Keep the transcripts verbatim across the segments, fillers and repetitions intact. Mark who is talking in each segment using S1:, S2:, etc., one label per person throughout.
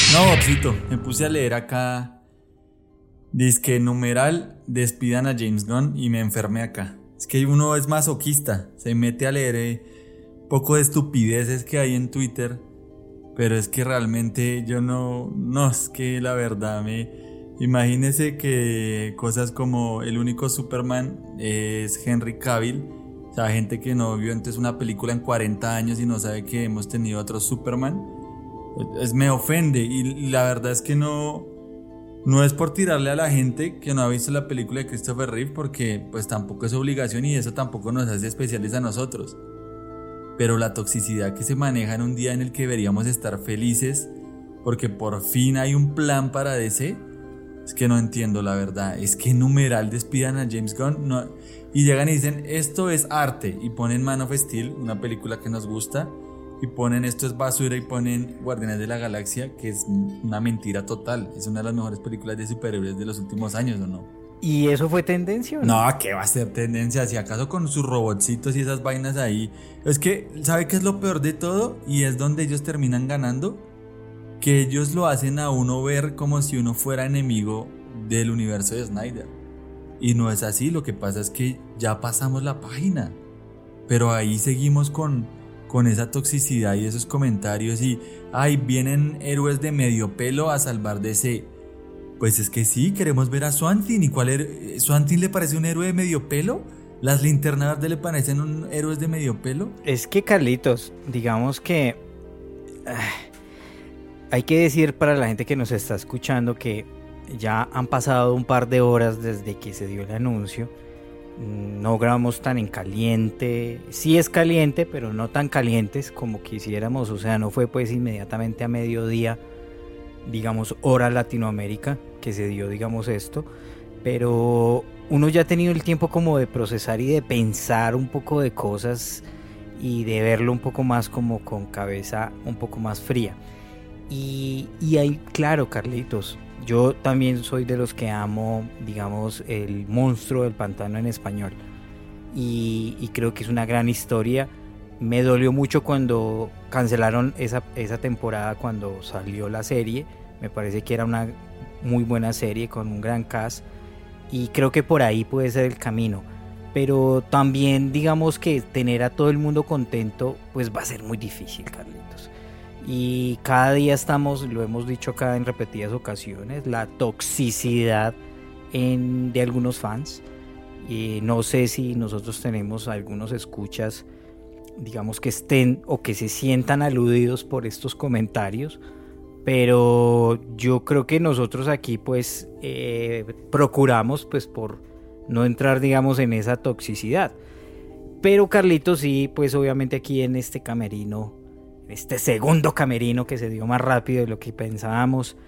S1: No, Bobcito, me puse a leer acá. Dizque numeral, despidan a James Gunn y me enfermé acá. Es que uno es masoquista, se mete a leer eh, poco de estupideces que hay en Twitter, pero es que realmente yo no, no, es que la verdad me... Imagínese que cosas como el único Superman es Henry Cavill, o sea, gente que no vio antes una película en cuarenta años y no sabe que hemos tenido otro Superman, es, me ofende y la verdad es que no... No es por tirarle a la gente que no ha visto la película de Christopher Reeve, porque pues tampoco es obligación y eso tampoco nos hace especiales a nosotros. Pero la toxicidad que se maneja en un día en el que deberíamos estar felices porque por fin hay un plan para D C, es que no entiendo la verdad. Es que numeral despidan a James Gunn no, y llegan y dicen esto es arte y ponen Man of Steel, una película que nos gusta, y ponen esto es basura y ponen Guardianes de la Galaxia, que es una mentira total. Es una de las mejores películas de superhéroes de los últimos años, ¿o no?
S2: ¿Y eso fue tendencia o no?
S1: No, ¿qué va a ser tendencia? Si acaso con sus robotcitos y esas vainas ahí. Es que, ¿sabe qué es lo peor de todo? Y es donde ellos terminan ganando. Que ellos lo hacen a uno ver como si uno fuera enemigo del universo de Snyder. Y no es así, lo que pasa es que ya pasamos la página. Pero ahí seguimos con... con esa toxicidad y esos comentarios y ay, vienen héroes de medio pelo a salvar D C. Pues es que sí, queremos ver a Swamp Thing. ¿Y cuál héroe? ¿Swamp Thing le parece un héroe de medio pelo? ¿Las Linternas Verdes le parecen un héroes de medio pelo?
S2: Es que Carlitos, digamos que ah, hay que decir para la gente que nos está escuchando que ya han pasado un par de horas desde que se dio el anuncio. No grabamos tan en caliente, sí es caliente, pero no tan calientes como quisiéramos, o sea, no fue pues inmediatamente a mediodía, digamos, hora Latinoamérica, que se dio, digamos, esto, pero uno ya ha tenido el tiempo como de procesar y de pensar un poco de cosas y de verlo un poco más como con cabeza un poco más fría. Y, y ahí, claro, Carlitos, yo también soy de los que amo, digamos, el monstruo del pantano en español. Y, y creo que es una gran historia. Me dolió mucho cuando cancelaron esa, esa temporada cuando salió la serie. Me parece que era una muy buena serie con un gran cast. Y creo que por ahí puede ser el camino. Pero también, digamos que tener a todo el mundo contento, pues va a ser muy difícil, Carlitos. Y cada día estamos, lo hemos dicho acá en repetidas ocasiones, la toxicidad en, de algunos fans. Y no sé si nosotros tenemos algunos escuchas, digamos, que estén o que se sientan aludidos por estos comentarios, pero yo creo que nosotros aquí pues eh, procuramos pues por no entrar, digamos, en esa toxicidad. Pero Carlitos sí, pues obviamente aquí en este camerino, este segundo camerino que se dio más rápido de lo que pensábamos,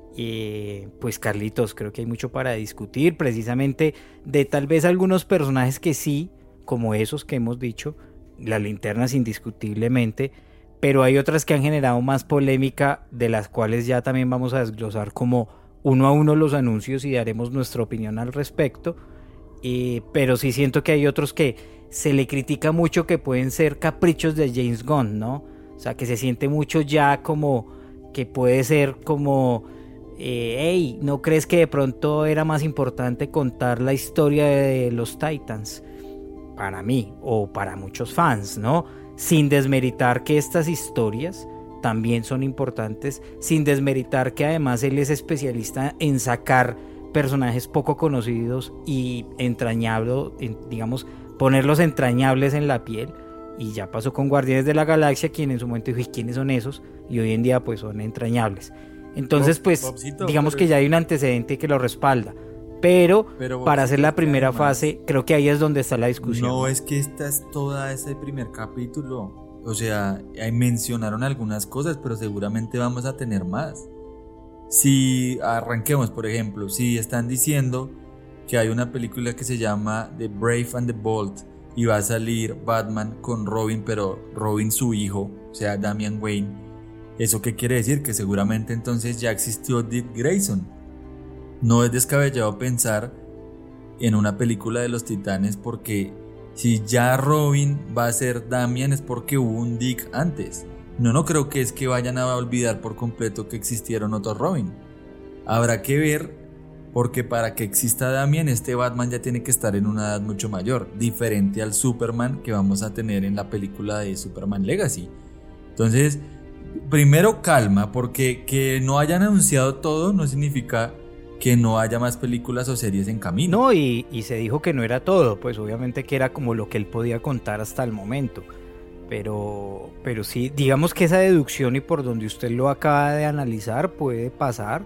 S2: eh, pues Carlitos, creo que hay mucho para discutir, precisamente de tal vez algunos personajes que sí, como esos que hemos dicho, las linternas indiscutiblemente, pero hay otras que han generado más polémica, de las cuales ya también vamos a desglosar como uno a uno los anuncios y daremos nuestra opinión al respecto. Eh, pero sí siento que hay otros que se le critica mucho que pueden ser caprichos de James Gunn, ¿no? O sea, que se siente mucho ya como que puede ser como eh, hey, ¿no crees que de pronto era más importante contar la historia de los Titans? Para mí, o para muchos fans, ¿no? Sin desmeritar que estas historias también son importantes, sin desmeritar que además él es especialista en sacar personajes poco conocidos y entrañables, digamos, ponerlos entrañables en la piel. Y ya pasó con Guardianes de la Galaxia, quien en su momento dijo, ¿y quiénes son esos? Y hoy en día pues son entrañables. Entonces pues Bobcito, digamos que ya hay un antecedente que lo respalda. Pero, pero para hacer la primera además, fase, creo que ahí es donde está la discusión.
S1: No, es que esta es toda ese primer capítulo. O sea, mencionaron algunas cosas, pero seguramente vamos a tener más. Si arranquemos, por ejemplo, si están diciendo que hay una película que se llama The Brave and the Bold y va a salir Batman con Robin, pero Robin su hijo, o sea, Damian Wayne. ¿Eso qué quiere decir? Que seguramente entonces ya existió Dick Grayson. No es descabellado pensar en una película de los Titanes, porque si ya Robin va a ser Damian es porque hubo un Dick antes. No, no creo que es que vayan a olvidar por completo que existieron otros Robin. Habrá que ver, porque para que exista Damian, este Batman ya tiene que estar en una edad mucho mayor, diferente al Superman que vamos a tener en la película de Superman Legacy. Entonces, primero calma, porque que no hayan anunciado todo no significa que no haya más películas o series en camino.
S2: No, y, y se dijo que no era todo, pues obviamente que era como lo que él podía contar hasta el momento. Pero, pero sí, digamos que esa deducción y por donde usted lo acaba de analizar puede pasar.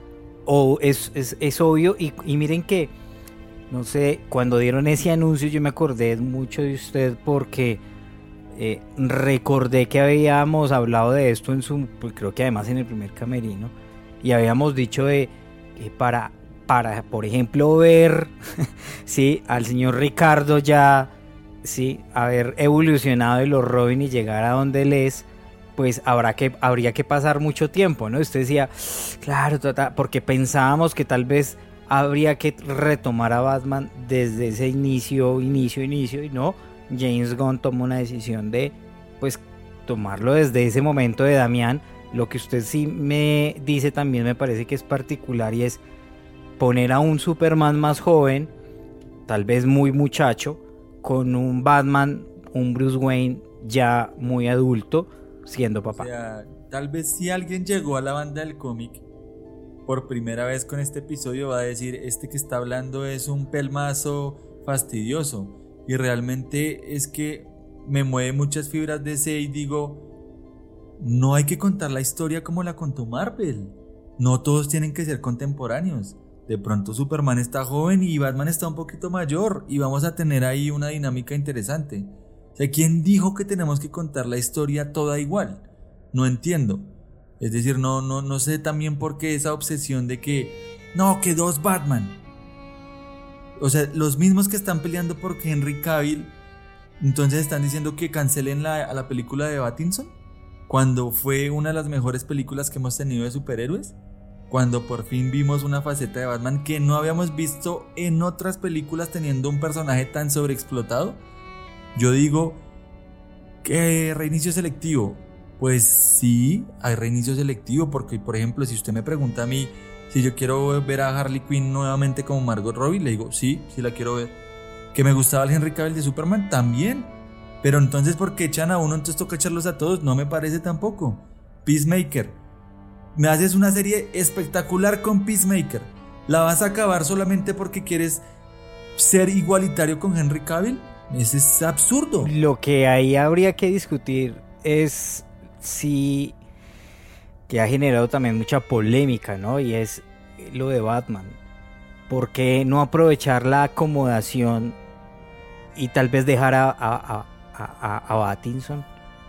S2: O es, es, es obvio, y, y miren que, no sé, cuando dieron ese anuncio yo me acordé mucho de usted porque eh, recordé que habíamos hablado de esto en su, pues creo que además en el primer camerino, y habíamos dicho de que para, para por ejemplo, ver sí, al señor Ricardo ya, sí, haber evolucionado de los Robin y llegar a donde él es, pues habrá que, habría que pasar mucho tiempo, ¿no? Usted decía, claro, tata, porque pensábamos que tal vez habría que retomar a Batman desde ese inicio, inicio, inicio, y no, James Gunn tomó una decisión de, pues, tomarlo desde ese momento de Damian. Lo que usted sí me dice también me parece que es particular y es poner a un Superman más joven, tal vez muy muchacho, con un Batman, un Bruce Wayne ya muy adulto, siendo papá.
S1: O sea, tal vez si alguien llegó a la banda del cómic por primera vez con este episodio va a decir, este que está hablando es un pelmazo fastidioso, y realmente es que me mueve muchas fibras de ese y digo, no hay que contar la historia como la contó Marvel, no todos tienen que ser contemporáneos. De pronto Superman está joven y Batman está un poquito mayor y vamos a tener ahí una dinámica interesante. O sea, ¿quién dijo que tenemos que contar la historia toda igual? No entiendo. Es decir, no, no, no sé también por qué esa obsesión de que no, que dos Batman. O sea, los mismos que están peleando por Henry Cavill, entonces están diciendo que cancelen la, a la película de Pattinson, cuando fue una de las mejores películas que hemos tenido de superhéroes, cuando por fin vimos una faceta de Batman que no habíamos visto en otras películas teniendo un personaje tan sobreexplotado. Yo digo que reinicio selectivo. Pues sí, hay reinicio selectivo, porque por ejemplo, si usted me pregunta a mí si yo quiero ver a Harley Quinn nuevamente como Margot Robbie, le digo sí, sí la quiero ver. Que me gustaba el Henry Cavill de Superman, también. Pero entonces, ¿por qué echan a uno? Entonces toca echarlos a todos. No me parece tampoco. Peacemaker, me haces una serie espectacular con Peacemaker, ¿la vas a acabar solamente porque quieres ser igualitario con Henry Cavill? Eso es absurdo.
S2: Lo que ahí habría que discutir es si, que ha generado también mucha polémica, ¿no? Y es lo de Batman. ¿Por qué no aprovechar la acomodación y tal vez dejar a, a, a, a, a Pattinson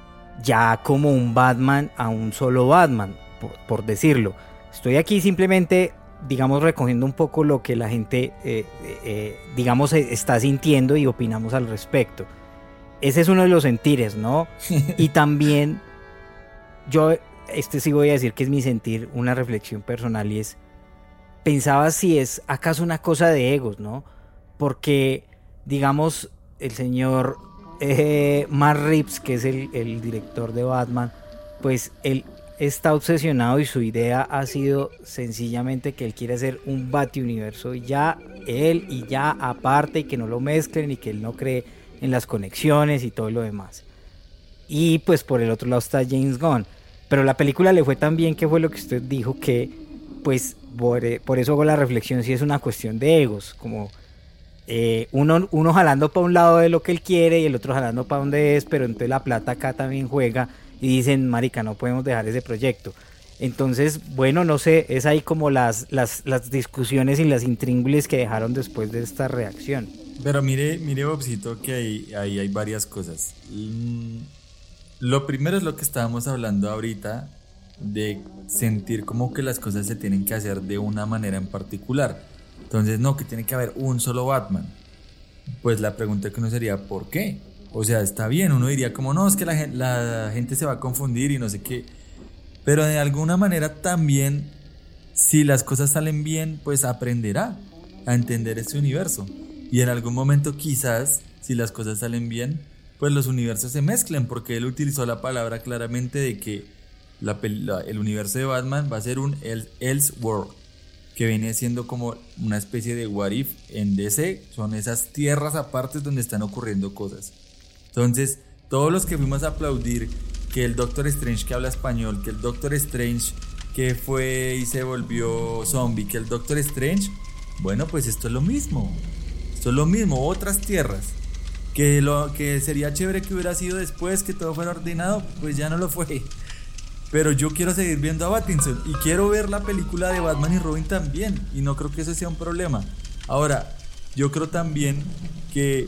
S2: ya como un Batman a un solo Batman, por, por decirlo? Estoy aquí simplemente, digamos, recogiendo un poco lo que la gente, eh, eh, digamos, está sintiendo y opinamos al respecto. Ese es uno de los sentires, ¿no? Y también, yo, este sí voy a decir que es mi sentir, una reflexión personal, y es, pensaba si es acaso una cosa de egos, ¿no? Porque, digamos, el señor eh, Matt Reeves, que es el, el director de Batman, pues él está obsesionado y su idea ha sido sencillamente que él quiere hacer un Batiuniverso y ya él y ya aparte, y que no lo mezclen y que él no cree en las conexiones y todo lo demás. Y pues por el otro lado está James Gunn, pero la película le fue tan bien, que fue lo que usted dijo, que pues por, por eso hago la reflexión, si es una cuestión de egos, como eh, uno, uno jalando para un lado de lo que él quiere y el otro jalando para donde es, pero entonces la plata acá también juega y dicen, marica, no podemos dejar ese proyecto. Entonces, bueno, no sé, es ahí como las, las, las discusiones y las intríngulis que dejaron después de esta reacción.
S1: Pero mire, mire Bobcito, que ahí, ahí hay varias cosas. Mm, lo primero es lo que estábamos hablando ahorita, de sentir como que las cosas se tienen que hacer de una manera en particular. Entonces, no, que tiene que haber un solo Batman. Pues la pregunta que uno sería, ¿por qué? O sea, está bien, uno diría como, no, es que la gente, la gente se va a confundir y no sé qué. Pero de alguna manera también, si las cosas salen bien, pues aprenderá a entender este universo. Y en algún momento quizás, si las cosas salen bien, pues los universos se mezclen, porque él utilizó la palabra claramente de que la, la, el universo de Batman va a ser un el, Elseworld, que viene siendo como una especie de what if en D C, son esas tierras apartes donde están ocurriendo cosas. Entonces, todos los que fuimos a aplaudir que el Doctor Strange que habla español, que el Doctor Strange que fue y se volvió zombie, que el Doctor Strange, bueno, pues esto es lo mismo, esto es lo mismo, otras tierras. Que, lo, que sería chévere que hubiera sido después, que todo fuera ordenado, pues ya no lo fue. Pero yo quiero seguir viendo a Pattinson y quiero ver la película de Batman y Robin también, y no creo que eso sea un problema. Ahora, yo creo también que...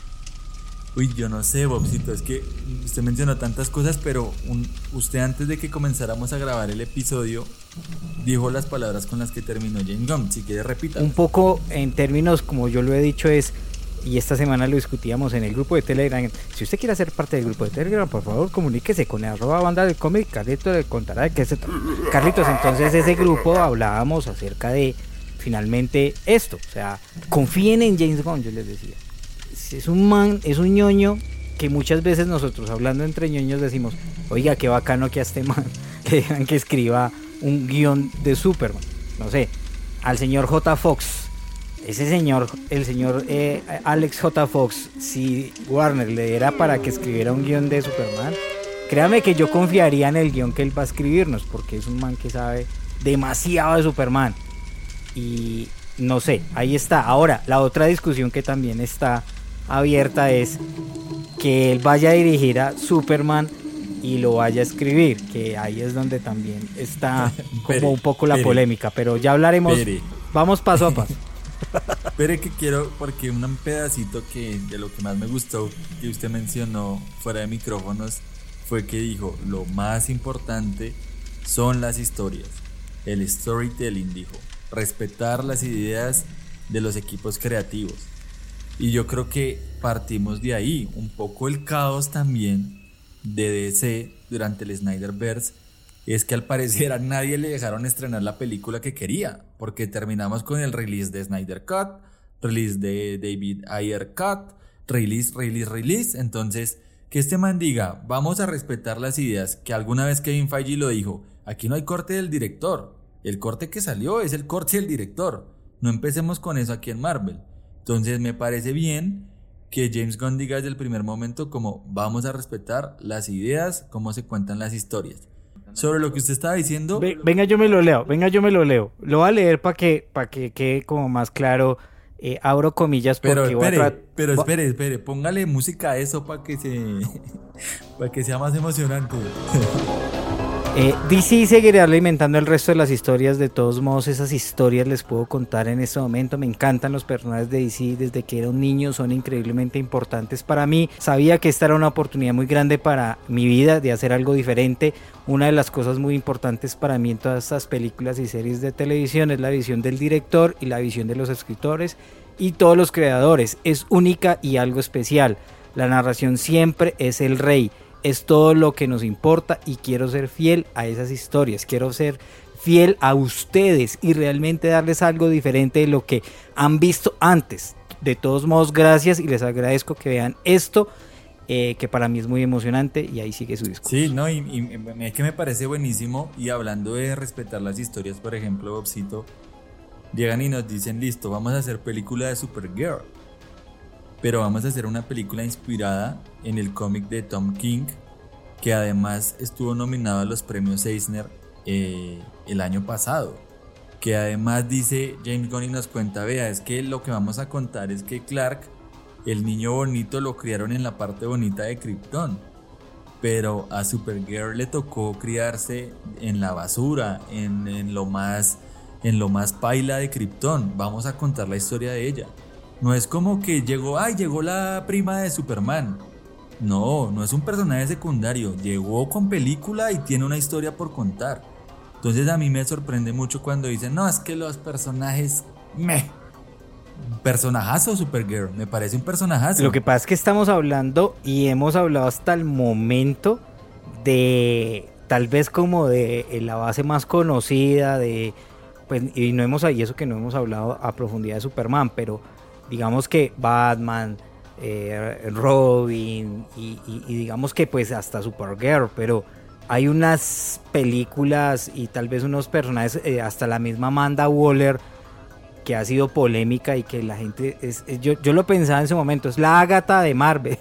S1: Uy, yo no sé, Bobcito, es que usted mencionó tantas cosas, pero un, usted antes de que comenzáramos a grabar el episodio dijo las palabras con las que terminó James Gunn. Si quiere, repita.
S2: Un poco en términos, como yo lo he dicho, es... Y esta semana lo discutíamos en el grupo de Telegram. Si usted quiere ser parte del grupo de Telegram, por favor comuníquese con el arroba banda del cómic. Carlitos le contará de qué se trata. Carlitos, entonces ese grupo hablábamos acerca de finalmente esto. O sea, confíen en James Gunn, yo les decía. Es un man, es un ñoño que muchas veces nosotros hablando entre ñoños decimos, oiga, qué bacano que a este man le digan que escriba un guión de Superman. No sé, al señor J. Fox. Ese señor, el señor eh, Alex J. Fox, si Warner le diera para que escribiera un guión de Superman, créame que yo confiaría en el guión que él va a escribirnos, porque es un man que sabe demasiado de Superman. Y no sé, ahí está. Ahora, la otra discusión que también está abierta es que él vaya a dirigir a Superman y lo vaya a escribir, que ahí es donde también está como
S1: pere,
S2: un poco la
S1: pere,
S2: polémica, pero ya hablaremos,
S1: pere.
S2: Vamos paso a paso.
S1: Pero que quiero, porque un pedacito que de lo que más me gustó que usted mencionó fuera de micrófonos fue que dijo, lo más importante son las historias, el storytelling, dijo, respetar las ideas de los equipos creativos. Y yo creo que partimos de ahí, un poco el caos también de D C durante el Snyderverse es que al parecer a nadie le dejaron estrenar la película que quería, porque terminamos con el release de Snyder Cut, release de David Ayer Cut, release, release, release. Entonces, que este man diga, vamos a respetar las ideas, que alguna vez Kevin Feige lo dijo, aquí no hay corte del director, el corte que salió es el corte del director, no empecemos con eso aquí en Marvel. Entonces me parece bien que James Gunn diga desde el primer momento como vamos a respetar las ideas, cómo se cuentan las historias. Sobre lo que usted estaba diciendo...
S2: Venga, yo me lo leo, venga, yo me lo leo. Lo voy a leer para que, para que quede como más claro. Eh, abro comillas porque...
S1: Pero espere,
S2: voy a tra-
S1: pero espere, espere, póngale música a eso para que se... para que sea más emocionante.
S2: Eh, D C seguirá alimentando el resto de las historias. De todos modos, esas historias les puedo contar en este momento. Me encantan los personajes de D C desde que era un niño, son increíblemente importantes para mí. Sabía que esta era una oportunidad muy grande para mi vida de hacer algo diferente. Una de las cosas muy importantes para mí en todas estas películas y series de televisión es la visión del director y la visión de los escritores y todos los creadores. Es única y algo especial. La narración siempre es el rey. Es todo lo que nos importa y quiero ser fiel a esas historias, quiero ser fiel a ustedes y realmente darles algo diferente de lo que han visto antes. De todos modos, gracias y les agradezco que vean esto, eh, que para mí es muy emocionante y ahí sigue su discurso.
S1: Sí, no, y, y es que me parece buenísimo. Y hablando de respetar las historias, por ejemplo, Bobcito, llegan y nos dicen, listo, vamos a hacer película de Supergirl. Pero vamos a hacer una película inspirada en el cómic de Tom King, que además estuvo nominado a los premios Eisner eh, el año pasado. Que además dice James Gunn y nos cuenta, vea, es que lo que vamos a contar es que Clark, el niño bonito, lo criaron en la parte bonita de Krypton. Pero a Supergirl le tocó criarse en la basura, en, en, lo, más, en lo más paila de Krypton. Vamos a contar la historia de ella. No es como que llegó, ay, llegó la prima de Superman. No, no es un personaje secundario. Llegó con película y tiene una historia por contar. Entonces a mí me sorprende mucho cuando dicen, no, es que los personajes, meh. Personajazo Supergirl, me parece un personajazo.
S2: Lo que pasa es que estamos hablando y hemos hablado hasta el momento de, tal vez como de la base más conocida, de, pues, y no hemos, y eso que no hemos hablado a profundidad de Superman, pero digamos que Batman, eh, Robin y, y, y digamos que pues hasta Supergirl, pero hay unas películas y tal vez unos personajes, eh, hasta la misma Amanda Waller, que ha sido polémica y que la gente, es, es, yo, yo lo pensaba en su momento, es la Agatha de Marvel,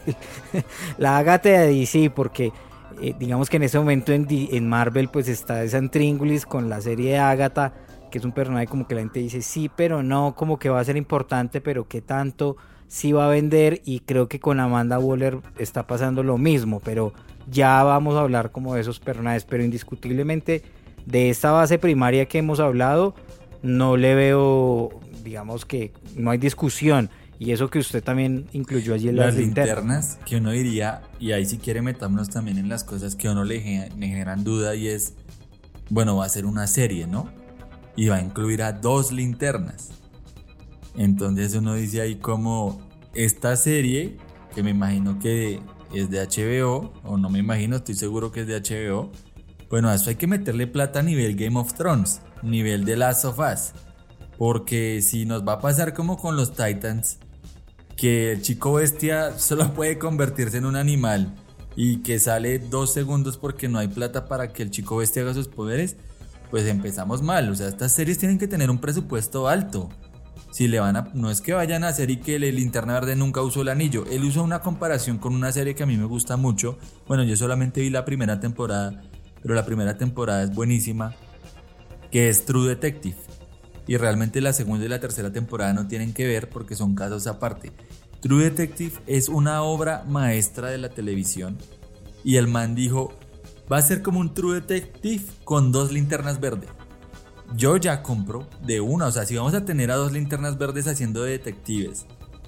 S2: la Agatha de D C, porque eh, digamos que en ese momento en, D, en Marvel pues está esa intríngulis con la serie de Agatha, que es un personaje como que la gente dice sí, pero no, como que va a ser importante, pero qué tanto sí va a vender, y creo que con Amanda Waller está pasando lo mismo, pero ya vamos a hablar como de esos personajes, pero indiscutiblemente de esta base primaria que hemos hablado, no le veo, digamos que no hay discusión, y eso que usted también incluyó allí en las,
S1: las linternas,
S2: linternas,
S1: que uno diría, y ahí si quiere metámonos también en las cosas que a uno le, le generan duda, y es, bueno, va a ser una serie, ¿no? Y va a incluir a dos linternas. Entonces uno dice ahí como esta serie, que me imagino que es de H B O, o no me imagino, estoy seguro que es de H B O. Bueno, a eso hay que meterle plata a nivel Game of Thrones, nivel de Last of Us, porque si nos va a pasar como con los Titans, que el chico bestia solo puede convertirse en un animal y que sale dos segundos porque no hay plata para que el chico bestia haga sus poderes, pues empezamos mal. O sea, estas series tienen que tener un presupuesto alto. Si le van a, no es que vayan a hacer y que el Linterna Verde nunca usó el anillo. Él usó una comparación con una serie que a mí me gusta mucho. Bueno, yo solamente vi la primera temporada, pero la primera temporada es buenísima, que es True Detective. Y realmente la segunda y la tercera temporada no tienen que ver porque son casos aparte. True Detective es una obra maestra de la televisión. Y el man dijo, va a ser como un True Detective con dos linternas verdes. Yo ya compro de una, o sea, si vamos a tener a dos linternas verdes haciendo de detectives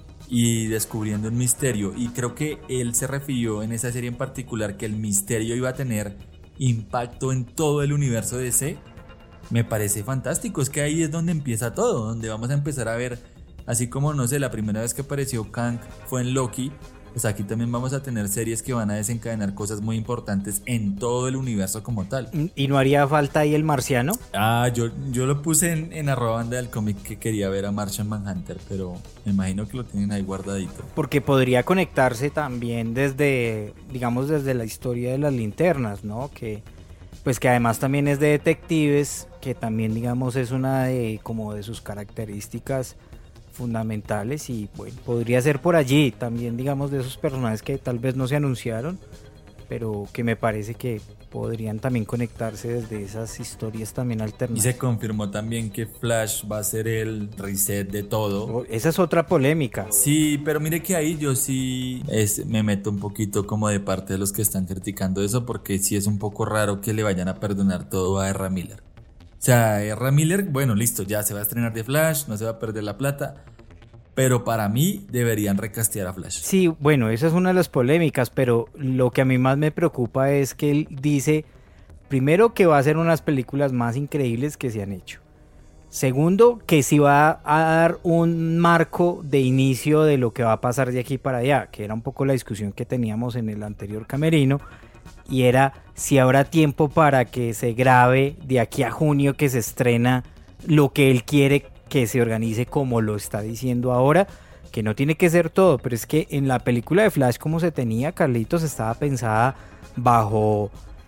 S1: y descubriendo un misterio, y creo que él se refirió en esa serie en particular que el misterio iba a tener impacto en todo el universo de D C, me parece fantástico. Es que ahí es donde empieza todo, donde vamos a empezar a ver, así como, no sé, la primera vez que apareció Kang fue en Loki, pues aquí también vamos a tener series que van a desencadenar cosas muy importantes en todo el universo como tal.
S2: ¿Y no haría falta ahí el marciano?
S1: Ah, yo, yo lo puse en, en arroba banda del cómic que quería ver a Martian Manhunter, pero me imagino que lo tienen ahí guardadito.
S2: Porque podría conectarse también desde, digamos, desde la historia de las linternas, ¿no? Que, pues que además también es de detectives, que también, digamos, es una de, como de sus características fundamentales, y bueno, podría ser por allí también, digamos, de esos personajes que tal vez no se anunciaron, pero que me parece que podrían también conectarse desde esas historias también alternativas.
S1: Y se confirmó también que Flash va a ser el reset de todo.
S2: Esa es otra polémica.
S1: Sí, pero mire que ahí yo sí es, me meto un poquito como de parte de los que están criticando eso, porque sí es un poco raro que le vayan a perdonar todo a Ezra Miller. O sea, Ezra Miller, bueno, listo, ya se va a estrenar de Flash, no se va a perder la plata, pero para mí deberían recastear a Flash.
S2: Sí, bueno, esa es una de las polémicas, pero lo que a mí más me preocupa es que él dice, primero, que va a ser unas películas más increíbles que se han hecho. Segundo, que sí va a dar un marco de inicio de lo que va a pasar de aquí para allá, que era un poco la discusión que teníamos en el anterior camerino, y era si habrá tiempo para que se grabe de aquí a junio que se estrena lo que él quiere que se organice, como lo está diciendo ahora, que no tiene que ser todo, pero es que en la película de Flash como se tenía, Carlitos, estaba pensada bajo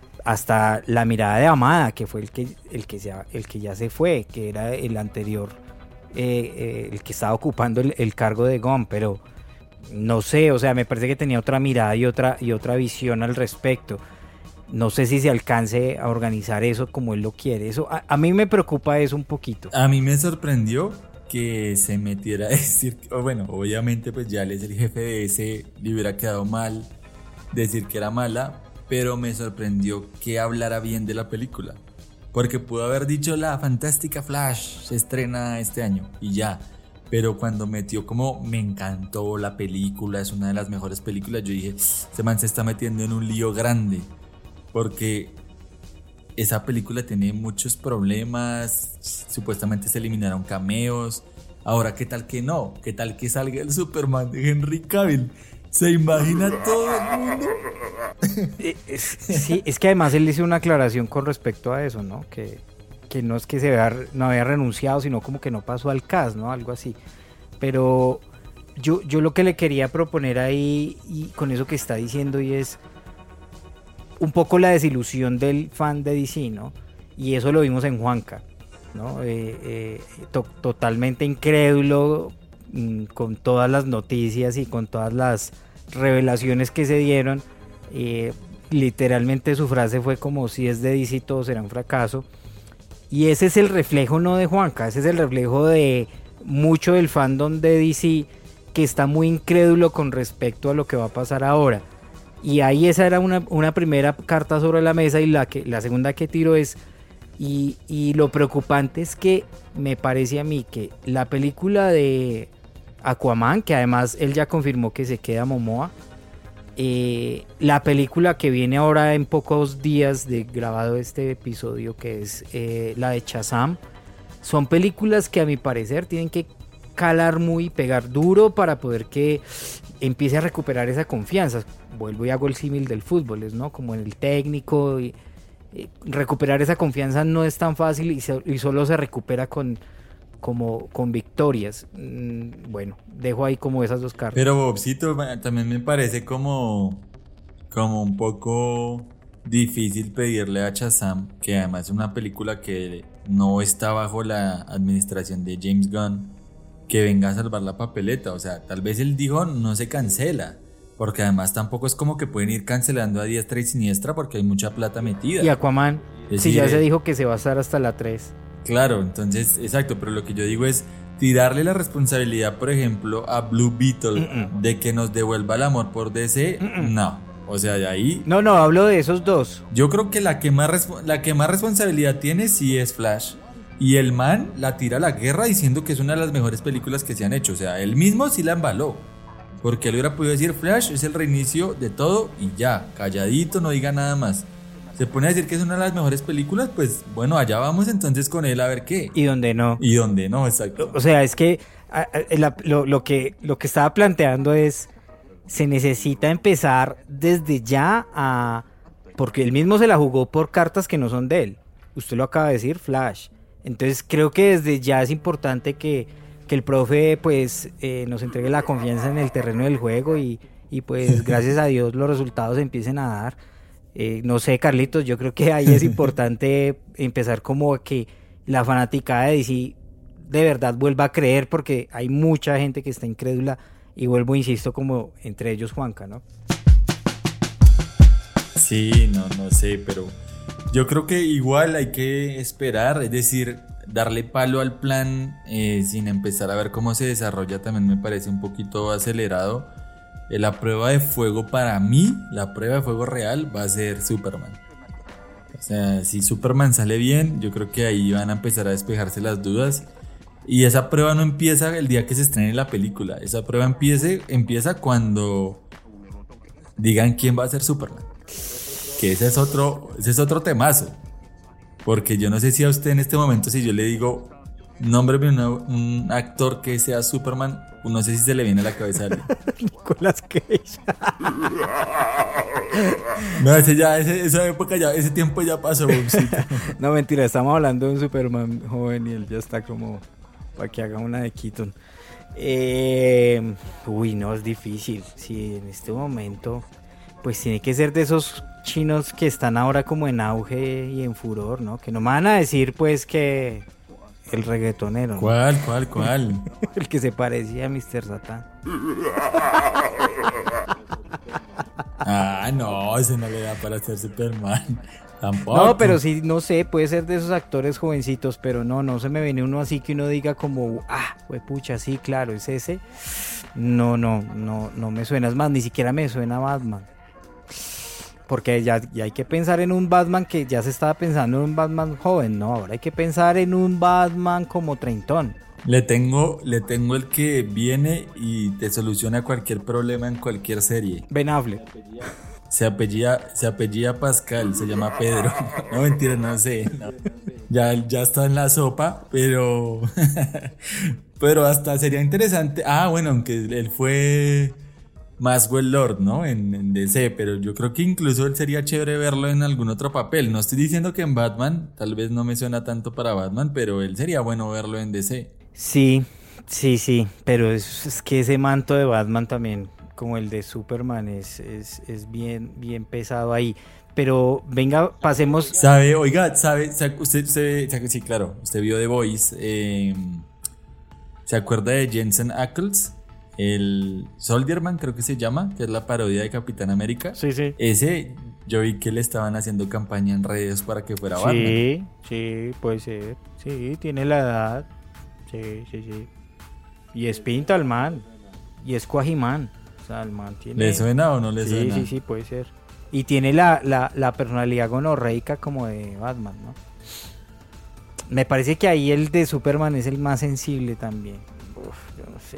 S2: hasta la mirada de Amada, que fue el que, el que, ya, el que ya se fue, que era el anterior, eh, eh, el que estaba ocupando el, el cargo de Gunn, pero no sé, o sea, me parece que tenía otra mirada y otra, y otra visión al respecto. No sé si se alcance a organizar eso como él lo quiere. Eso a, a mí me preocupa eso un poquito.
S1: A mí me sorprendió que se metiera a decir, o bueno, obviamente pues ya él es el jefe de ese, le hubiera quedado mal decir que era mala, pero me sorprendió que hablara bien de la película, porque pudo haber dicho la fantástica Flash se estrena este año y ya. Pero cuando metió como me encantó la película, es una de las mejores películas, yo dije, este man se está metiendo en un lío grande, porque esa película tiene muchos problemas, supuestamente se eliminaron cameos, ahora qué tal que no, qué tal que salga el Superman de Henry Cavill, ¿se imagina todo el mundo?
S2: Sí, es que además él hizo una aclaración con respecto a eso, ¿no? Que, que no es que se había, no había renunciado, sino como que no pasó al cast, ¿no? Algo así. Pero yo, yo lo que le quería proponer ahí, y con eso que está diciendo, y es un poco la desilusión del fan de D C, ¿no? Y eso lo vimos en Juanca, ¿no? Eh, eh, to- totalmente incrédulo mmm, con todas las noticias y con todas las revelaciones que se dieron. Eh, literalmente su frase fue como: si es de D C todo será un fracaso. Y ese es el reflejo no de Juanca, ese es el reflejo de mucho del fandom de D C, que está muy incrédulo con respecto a lo que va a pasar ahora. Y ahí esa era una, una primera carta sobre la mesa, y la, que, la segunda que tiro es, y, y lo preocupante es que me parece a mí que la película de Aquaman, que además él ya confirmó que se queda Momoa, eh, la película que viene ahora en pocos días de grabado este episodio, que es eh, la de Shazam, son películas que a mi parecer tienen que calar muy, pegar duro para poder que empiece a recuperar esa confianza. Vuelvo y hago el símil del fútbol, ¿no? Como en el técnico, y, y recuperar esa confianza no es tan fácil, y, se, y solo se recupera con, como, con victorias. Mm, bueno, dejo ahí como esas dos cartas.
S1: Pero Bobcito, también me parece como, como un poco difícil pedirle a Shazam, que además es una película que no está bajo la administración de James Gunn, que venga a salvar la papeleta. O sea, tal vez él dijo no se cancela, porque además tampoco es como que pueden ir cancelando a diestra y siniestra, porque hay mucha plata metida.
S2: Y Aquaman,
S1: es
S2: sí,
S1: decir,
S2: ya se dijo que se va a estar hasta la tres.
S1: Claro, entonces, exacto, pero lo que yo digo es tirarle la responsabilidad, por ejemplo, a Blue Beetle uh-uh. de que nos devuelva el amor por D C, uh-uh. no. O sea, de ahí...
S2: No, no, hablo de esos dos.
S1: Yo creo que la que más, resp- la que más responsabilidad tiene sí es Flash. Y el man la tira a la guerra diciendo que es una de las mejores películas que se han hecho. O sea, él mismo sí la embaló. Porque él hubiera podido decir: Flash es el reinicio de todo y ya, calladito, no diga nada más. Se pone a decir que es una de las mejores películas, pues bueno, allá vamos entonces con él a ver qué.
S2: Y donde no.
S1: Y donde no, exacto.
S2: O sea, es que a, a, la, lo, lo que lo que estaba planteando es, se necesita empezar desde ya a... Porque él mismo se la jugó por cartas que no son de él. Usted lo acaba de decir, Flash. Entonces creo que desde ya es importante que, que el profe pues eh, nos entregue la confianza en el terreno del juego, y, y pues gracias a Dios los resultados empiecen a dar. Eh, no sé, Carlitos, yo creo que ahí es importante empezar como que la fanaticada de D C de verdad vuelva a creer, porque hay mucha gente que está incrédula, y vuelvo, insisto, como entre ellos Juanca, ¿no?
S1: Sí, no, no sé, pero yo creo que igual hay que esperar, es decir, darle palo al plan eh, sin empezar a ver cómo se desarrolla también me parece un poquito acelerado. Eh, la prueba de fuego para mí, la prueba de fuego real va a ser Superman. O sea, si Superman sale bien, yo creo que ahí van a empezar a despejarse las dudas. Y esa prueba no empieza el día que se estrene la película. Esa prueba empiece, empieza cuando digan quién va a ser Superman. Que ese es otro, ese es otro temazo. Porque yo no sé si a usted en este momento, si yo le digo, nómbreme una, un actor que sea Superman, no sé si se le viene a la cabeza a alguien.
S2: Nicolas Cage.
S1: No, ese ya, ese, esa época ya, ese tiempo ya pasó, Bobcito.
S2: No, mentira, estamos hablando de un Superman joven y él ya está como para que haga una de Keaton. Eh, uy, no, es difícil. Sí, en este momento, pues tiene que ser de esos chinos que están ahora como en auge y en furor, ¿no? Que no me van a decir, pues, que el reggaetonero, ¿no?
S1: ¿Cuál, cuál, cuál?
S2: El que se parecía a mister Satan.
S1: Ah, no, ese no le da para ser Superman. Tampoco.
S2: No, pero sí, no sé, puede ser de esos actores jovencitos, pero no, no se me viene uno así que uno diga como, ah, pues pucha, sí, claro, es ese. No, no, no, no me suena, es más, ni siquiera me suena Batman. Porque ya, ya hay que pensar en un Batman que ya se estaba pensando en un Batman joven, no, ahora hay que pensar en un Batman como treintón.
S1: Le tengo, le tengo el que viene y te soluciona cualquier problema en cualquier serie.
S2: Ben Affleck.
S1: Se apellida, se apellida Pascal, se llama Pedro. No, mentira, no sé. No. Ya, ya está en la sopa, pero pero hasta sería interesante. Ah, bueno, aunque él fue Maxwell Lord, ¿no? En, en D C, pero yo creo que incluso él sería chévere verlo en algún otro papel. No estoy diciendo que en Batman, tal vez no me suena tanto para Batman, pero él sería bueno verlo en D C.
S2: Sí, Sí, sí, pero es, es que ese manto de Batman también, como el de Superman, es, es, es bien, bien pesado ahí. Pero venga, pasemos.
S1: ¿Sabe? Oiga, ¿sabe? ¿Sabe- Usted, usted- sabe- sí, claro, usted vio The Voice. eh, ¿se acuerda de Jensen Ackles? El Soldierman, creo que se llama, que es la parodia de Capitán América.
S2: Sí, sí.
S1: Ese, yo vi que le estaban haciendo campaña en redes para que fuera Batman.
S2: Sí, sí, puede ser. Sí, tiene la edad. Sí, sí, sí. Y es pinta el man. Y es Cuajimán. O sea, el man tiene.
S1: ¿Le suena o no le
S2: Sí,
S1: suena?
S2: sí, sí, puede ser. Y tiene la, la, la personalidad gonorreica como de Batman, ¿no? Me parece que ahí el de Superman es el más sensible también. Uf, yo no sé.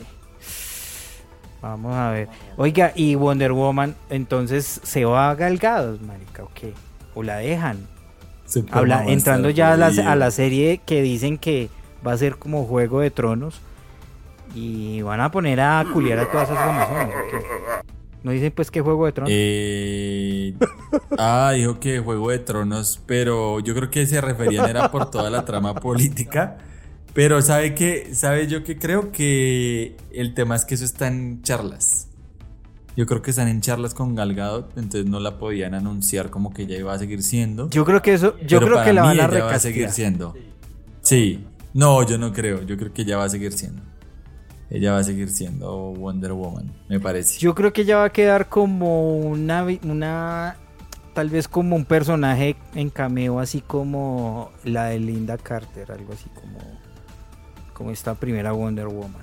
S2: Vamos a ver. Oiga, y Wonder Woman, entonces se va a Gal Gadot, marica, ¿o qué? ¿O la dejan?
S1: Superman
S2: Habla,
S1: va a
S2: entrando
S1: estar
S2: ya a la,
S1: jodido.
S2: a la serie que dicen que va a ser como Juego de Tronos y van a poner a culiar a todas esas amazonas, ¿o qué? ¿No dicen pues que Juego de Tronos?
S1: Eh, ah, dijo que Juego de Tronos, pero yo creo que se referían era por toda la trama política. Pero sabe que, sabe yo que creo que el tema es que eso está en charlas. Yo creo que están en charlas con Gal Gadot, entonces no la podían anunciar como que ella iba a seguir siendo.
S2: Yo creo que eso, yo
S1: Pero
S2: creo
S1: para
S2: que la
S1: mí
S2: van a
S1: ella va a seguir
S2: recastear.
S1: siendo. Sí, no, yo no creo. Yo creo que ella va a seguir siendo. Ella va a seguir siendo Wonder Woman, me parece.
S2: Yo creo que ella va a quedar como una, vi- una, tal vez como un personaje en cameo, así como la de Linda Carter, algo así como, como esta primera Wonder Woman.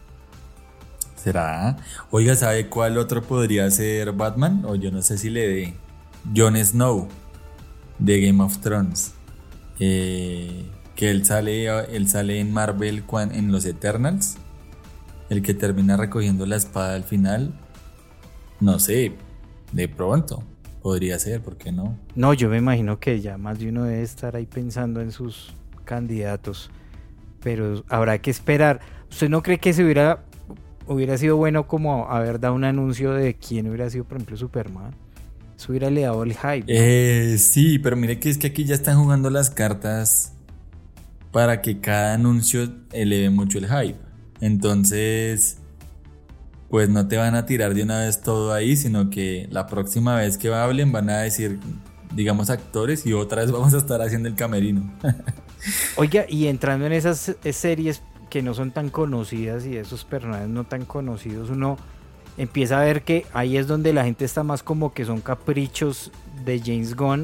S1: ¿Será? Oiga, ¿sabe cuál otro podría ser Batman? O yo no sé si le dé. Jon Snow, de Game of Thrones. Eh, que él sale, él sale en Marvel cuan- en los Eternals. El que termina recogiendo la espada al final. No sé, de pronto. Podría ser, ¿por qué no?
S2: No, yo me imagino que ya más de uno debe estar ahí pensando en sus candidatos, pero habrá que esperar. ¿Usted no cree que se hubiera, hubiera sido bueno como haber dado un anuncio de quién hubiera sido, por ejemplo, Superman? Eso hubiera le dado el hype, ¿no?
S1: Eh, sí, pero mire que es que aquí ya están jugando las cartas para que cada anuncio eleve mucho el hype. Entonces, pues no te van a tirar de una vez todo ahí, sino que la próxima vez que hablen van a decir, digamos, actores y otra vez vamos a estar haciendo el camerino.
S2: Oiga, y entrando en esas eh, series que no son tan conocidas y esos personajes no tan conocidos, uno empieza a ver que ahí es donde la gente está más como que son caprichos de James Gunn.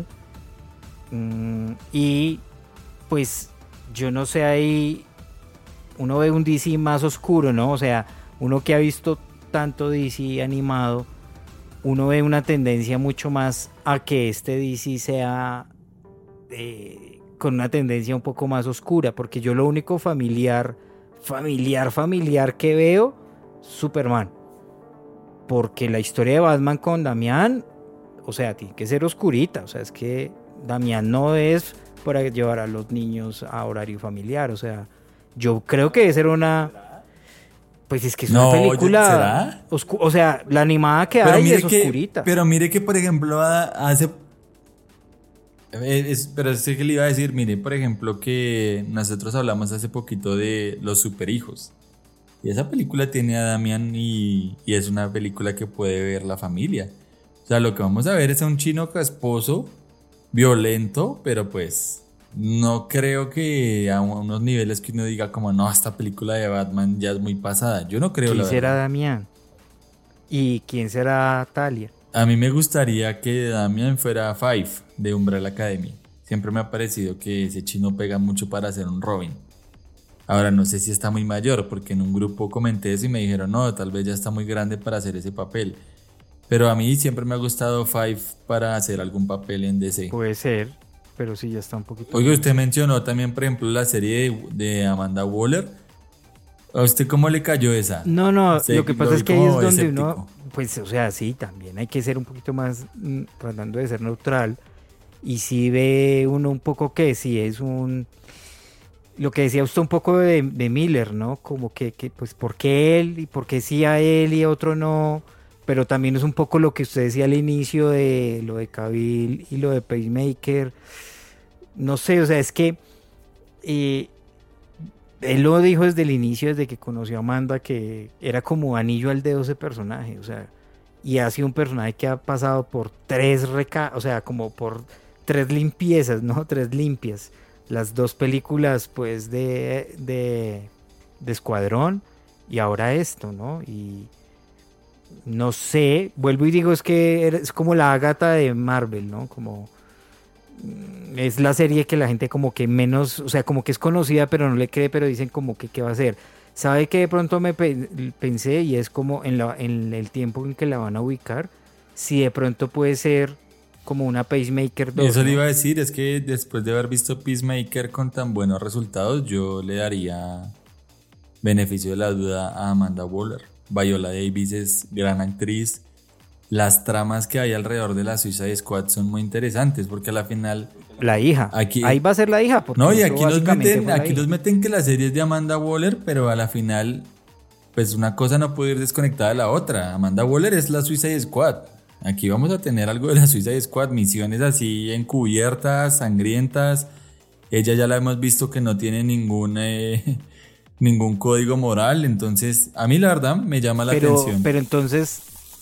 S2: Mm, y pues yo no sé, ahí uno ve un D C más oscuro, ¿no? O sea, uno que ha visto tanto D C animado, uno ve una tendencia mucho más a que este D C sea eh, con una tendencia un poco más oscura, porque yo lo único familiar, familiar, familiar que veo, Superman. Porque la historia de Batman con Damián, o sea, tiene que ser oscurita, o sea, es que Damián no es para llevar a los niños a horario familiar, o sea, yo creo que debe ser una... Pues es que es
S1: No,
S2: una
S1: yo-
S2: película...
S1: ¿será?
S2: oscu- o sea, la animada que
S1: Pero
S2: hay
S1: mire
S2: es
S1: que,
S2: oscurita.
S1: pero mire que, por ejemplo, a- hace... eh, es- pero es que le iba a decir, mire, por ejemplo, que nosotros hablamos hace poquito de los superhijos. Y esa película tiene a Damian y, y es una película que puede ver la familia. O sea, lo que vamos a ver es a un chino casposo, violento, pero pues no creo que a unos niveles que uno diga como, no, esta película de Batman ya es muy pasada. Yo no creo,
S2: ¿Quién
S1: la
S2: será
S1: verdad.
S2: Damián? ¿Y quién será Talia?
S1: A mí me gustaría que Damian fuera Five de Umbrella Academy. Siempre me ha parecido que ese chino pega mucho para hacer un Robin. Ahora no sé si está muy mayor, porque en un grupo comenté eso y me dijeron, no, tal vez ya está muy grande para hacer ese papel. Pero a mí siempre me ha gustado Five para hacer algún papel en D C.
S2: Puede ser, pero sí ya está un poquito...
S1: Oiga, usted mencionó también, por ejemplo, la serie de, de Amanda Waller. ¿A usted cómo le cayó esa?
S2: No, no,
S1: Usted
S2: lo que pasa
S1: vi
S2: es que ahí es
S1: como
S2: donde
S1: escéptico.
S2: uno, pues, o sea, sí, también hay que ser un poquito más, mm, tratando de ser neutral, y sí ve uno un poco que sí es un, lo que decía usted un poco de, de Miller, ¿no? Como que, que, pues, ¿por qué él? ¿Y por qué sí a él y a otro no? Pero también es un poco lo que usted decía al inicio de lo de Cavill y lo de Pacemaker. No sé, o sea, es que... eh, él lo dijo desde el inicio, desde que conoció a Amanda, que era como anillo al dedo ese personaje, o sea, y ha sido un personaje que ha pasado por tres reca, o sea, como por tres limpiezas, ¿no? Tres limpias. Las dos películas, pues, de, de, de Escuadrón y ahora esto, ¿no? Y no sé, vuelvo y digo, es que es como la Agatha de Marvel, ¿no? Como es la serie que la gente como que menos, o sea, como que es conocida pero no le cree, pero dicen como que qué va a hacer. ¿Sabe que de pronto me pe- pensé? Y es como en, la, en el tiempo en que la van a ubicar, si de pronto puede ser como una Pacemaker dos,
S1: Eso le
S2: ¿no?
S1: iba a decir, es que después de haber visto Peacemaker con tan buenos resultados, yo le daría beneficio de la duda a Amanda Waller. Viola Davis es gran actriz. Las tramas que hay alrededor de la Suicide Squad son muy interesantes porque a la final...
S2: La hija.
S1: Aquí,
S2: Ahí va a ser la hija. Porque
S1: no, y
S2: eso
S1: aquí, nos
S2: básicamente
S1: meten,
S2: fue la
S1: aquí
S2: hija.
S1: nos meten que la serie es de Amanda Waller, pero a la final, pues una cosa no puede ir desconectada de la otra. Amanda Waller es la Suicide Squad. Aquí vamos a tener algo de la Suicide Squad, misiones así encubiertas, sangrientas. Ella ya la hemos visto que no tiene ningún, eh, ningún código moral, entonces a mí la verdad me llama la
S2: pero,
S1: atención.
S2: Pero entonces,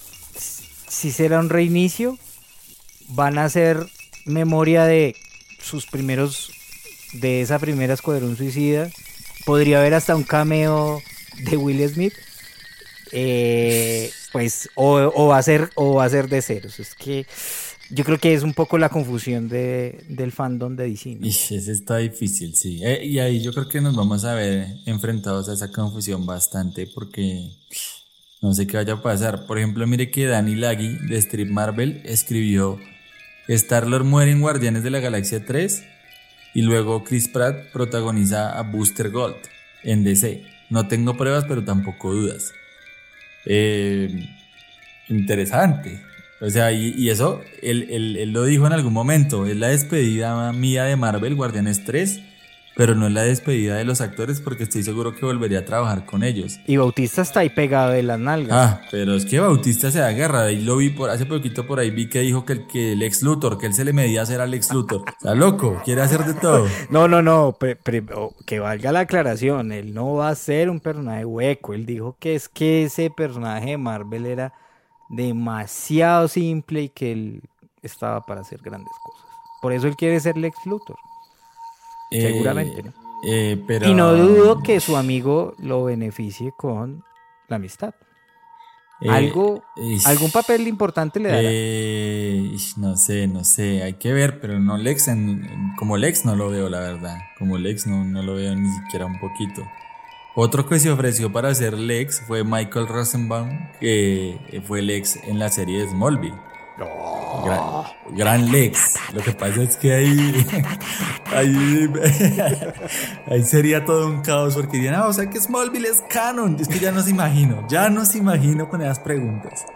S2: si será un reinicio, van a hacer memoria de sus primeros, de esa primera Escuadrón Suicida. Podría haber hasta un cameo de Will Smith. Eh, pues o, o va a ser o va a ser de ceros. Es que yo creo que es un poco la confusión de, del fandom de D C, ¿no?
S1: Y ese está difícil, sí. Eh, y ahí yo creo que nos vamos a ver enfrentados a esa confusión bastante porque no sé qué vaya a pasar. Por ejemplo, mire que Danny Laggy de Strip Marvel escribió: Star-Lord muere en Guardianes de la Galaxia tres y luego Chris Pratt protagoniza a Booster Gold en D C. No tengo pruebas, pero tampoco dudas. Eh, interesante. O sea, y, y eso, él, él, él lo dijo en algún momento, es la despedida mía de Marvel Guardianes tres, pero no es la despedida de los actores porque estoy seguro que volvería a trabajar con ellos.
S2: Y Bautista está ahí pegado de las nalgas.
S1: Ah, pero es que Bautista se da guerra, y lo vi por hace poquito por ahí, vi que dijo que el, que el Lex Luthor, que él se le medía a ser al Lex Luthor. Está loco, quiere hacer de todo.
S2: No, no, no, pre, pre, oh, que valga la aclaración, él no va a ser un personaje hueco, él dijo que es que ese personaje de Marvel era demasiado simple y que él estaba para hacer grandes cosas. Por eso él quiere ser Lex Luthor. Eh, Seguramente, ¿no?
S1: Eh, pero...
S2: Y no dudo que su amigo lo beneficie con la amistad. Eh, Algo, eh, algún papel importante le dará.
S1: Eh, no sé, no sé, hay que ver, pero no Lex, en, en, como Lex no lo veo, la verdad. Como Lex no, no lo veo ni siquiera un poquito. Otro que se ofreció para hacer Lex fue Michael Rosenbaum, que fue Lex en la serie de Smallville. Oh. Gran, gran Lex. Lo que pasa es que ahí, ahí, ahí sería todo un caos porque dirían, ah, o sea que Smallville es canon. Es que ya no se imagino, ya no se imagino con esas preguntas.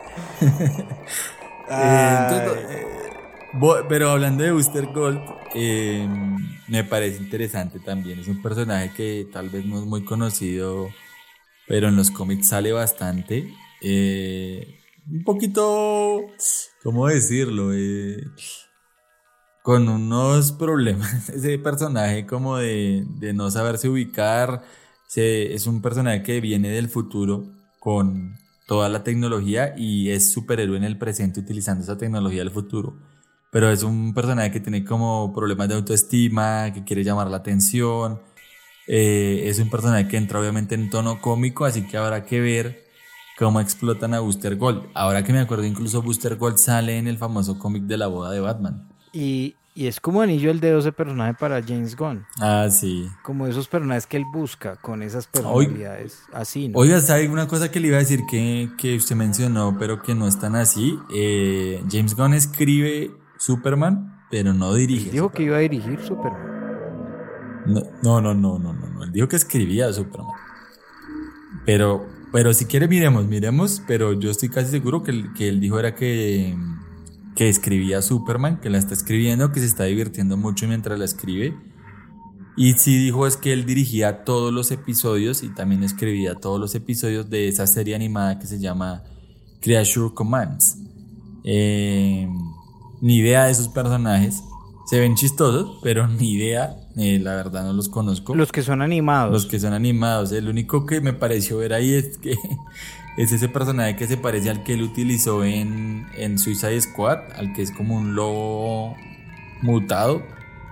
S1: eh, entonces, eh, pero hablando de Booster Gold, eh, me parece interesante también. Es un personaje que tal vez no es muy conocido, pero en los cómics sale bastante. Eh, un poquito, ¿cómo decirlo? Eh, con unos problemas. Ese personaje como de, de no saberse ubicar. Se, es un personaje que viene del futuro con toda la tecnología y es superhéroe en el presente utilizando esa tecnología del futuro. Pero es un personaje que tiene como problemas de autoestima, que quiere llamar la atención. Eh, es un personaje que entra obviamente en tono cómico, así que habrá que ver cómo explotan a Booster Gold. Ahora que me acuerdo, incluso Booster Gold sale en el famoso cómic de la boda de Batman.
S2: Y, y es como anillo al dedo ese personaje para James Gunn.
S1: Ah, sí.
S2: Como esos personajes que él busca, con esas personalidades Oiga, así, ¿no?
S1: Oiga, ¿sabe una cosa que le iba a decir que, que usted mencionó, pero que no es tan así? Eh, James Gunn escribe Superman, pero no dirige.
S2: Él dijo
S1: Superman.
S2: que iba a dirigir Superman.
S1: No, no, no, no, no, no, no. Él dijo que escribía Superman. Pero, pero si quiere miremos, miremos, pero yo estoy casi seguro que, que él dijo era que, que escribía Superman, que la está escribiendo, que se está divirtiendo mucho mientras la escribe. Y sí dijo es que él dirigía todos los episodios y también escribía todos los episodios de esa serie animada que se llama Creature Commands. Eh... Ni idea de esos personajes. Se ven chistosos, pero ni idea, eh, la verdad no los conozco.
S2: Los que son animados.
S1: Los que son animados. El único que me pareció ver ahí es que es ese personaje que se parece al que él utilizó en, en Suicide Squad, al que es como un lobo mutado.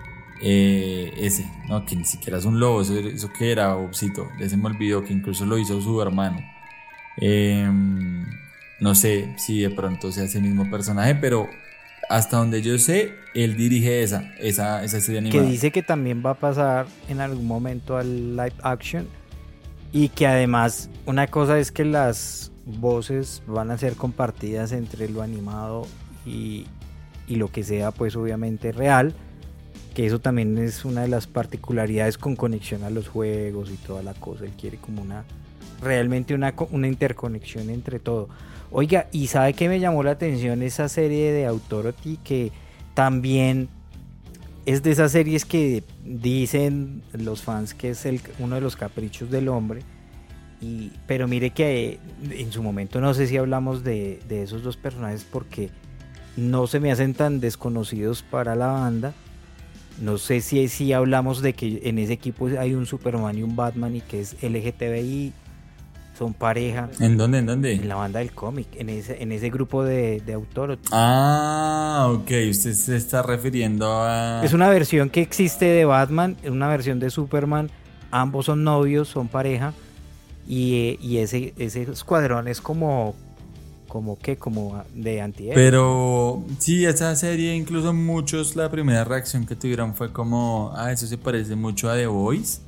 S1: Eh, ese, no, que ni siquiera es un lobo, eso, eso que era, Obsito, ya se me olvidó que incluso lo hizo su hermano. Eh, no sé si de pronto sea ese mismo personaje, pero hasta donde yo sé, él dirige esa, esa, esa serie animada.
S2: Que dice que también va a pasar en algún momento al live action. Y que además, una cosa es que las voces van a ser compartidas entre lo animado y, y lo que sea, pues obviamente real. Que eso también es una de las particularidades con conexión a los juegos y toda la cosa. Él quiere como una, realmente una, una interconexión entre todo. Oiga, ¿y sabe qué me llamó la atención? Esa serie de Authority, que también es de esas series que dicen los fans que es el, uno de los caprichos del hombre. Y, pero mire que en su momento no sé si hablamos de, de esos dos personajes porque no se me hacen tan desconocidos para la banda. No sé si, si hablamos de que en ese equipo hay un Superman y un Batman y que es L G T B I, son pareja.
S1: ¿En dónde? ¿En dónde?
S2: En la banda del cómic, en ese, en ese grupo de, de autores.
S1: Ah, ok, usted se está refiriendo a...
S2: Es una versión que existe de Batman, es una versión de Superman, ambos son novios, son pareja, y, y ese, ese escuadrón es como... como que como de antihéroe.
S1: Pero sí, esa serie incluso muchos la primera reacción que tuvieron fue como, ah, eso se parece mucho a The Voice,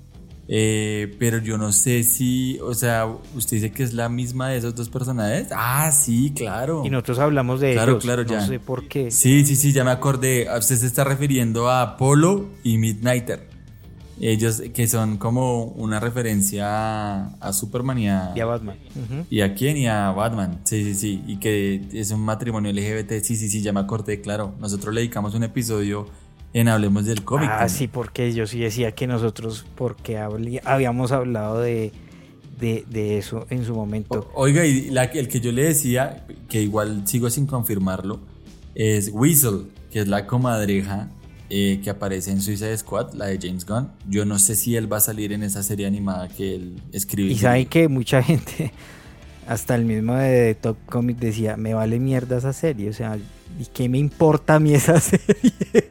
S1: eh, pero yo no sé si, o sea, usted dice que es la misma de esos dos personajes. Ah, sí, claro.
S2: Y nosotros hablamos de
S1: claro,
S2: ellos,
S1: claro, ya.
S2: No sé por qué.
S1: Sí, sí, sí, ya me acordé. Usted se está refiriendo a Apollo y Midnighter. Ellos que son como una referencia a, a Superman y a,
S2: y a Batman. Uh-huh.
S1: ¿Y a quién? Y a Batman. Sí, sí, sí. Y que es un matrimonio L G B T. Sí, sí, sí, ya me acordé, claro. Nosotros le dedicamos un episodio en Hablemos del Cómic.
S2: Ah, también. Sí, porque yo sí decía que nosotros, porque habíamos hablado de, de, de eso en su momento.
S1: O, oiga, y la, el que yo le decía, que igual sigo sin confirmarlo, es Weasel, que es la comadreja Eh, que aparece en Suicide Squad, la de James Gunn. Yo no sé si él va a salir en esa serie animada que él escribió.
S2: Y saben que mucha gente, hasta el mismo de Top Comic decía, me vale mierda esa serie, o sea, ¿y qué me importa a mí esa serie?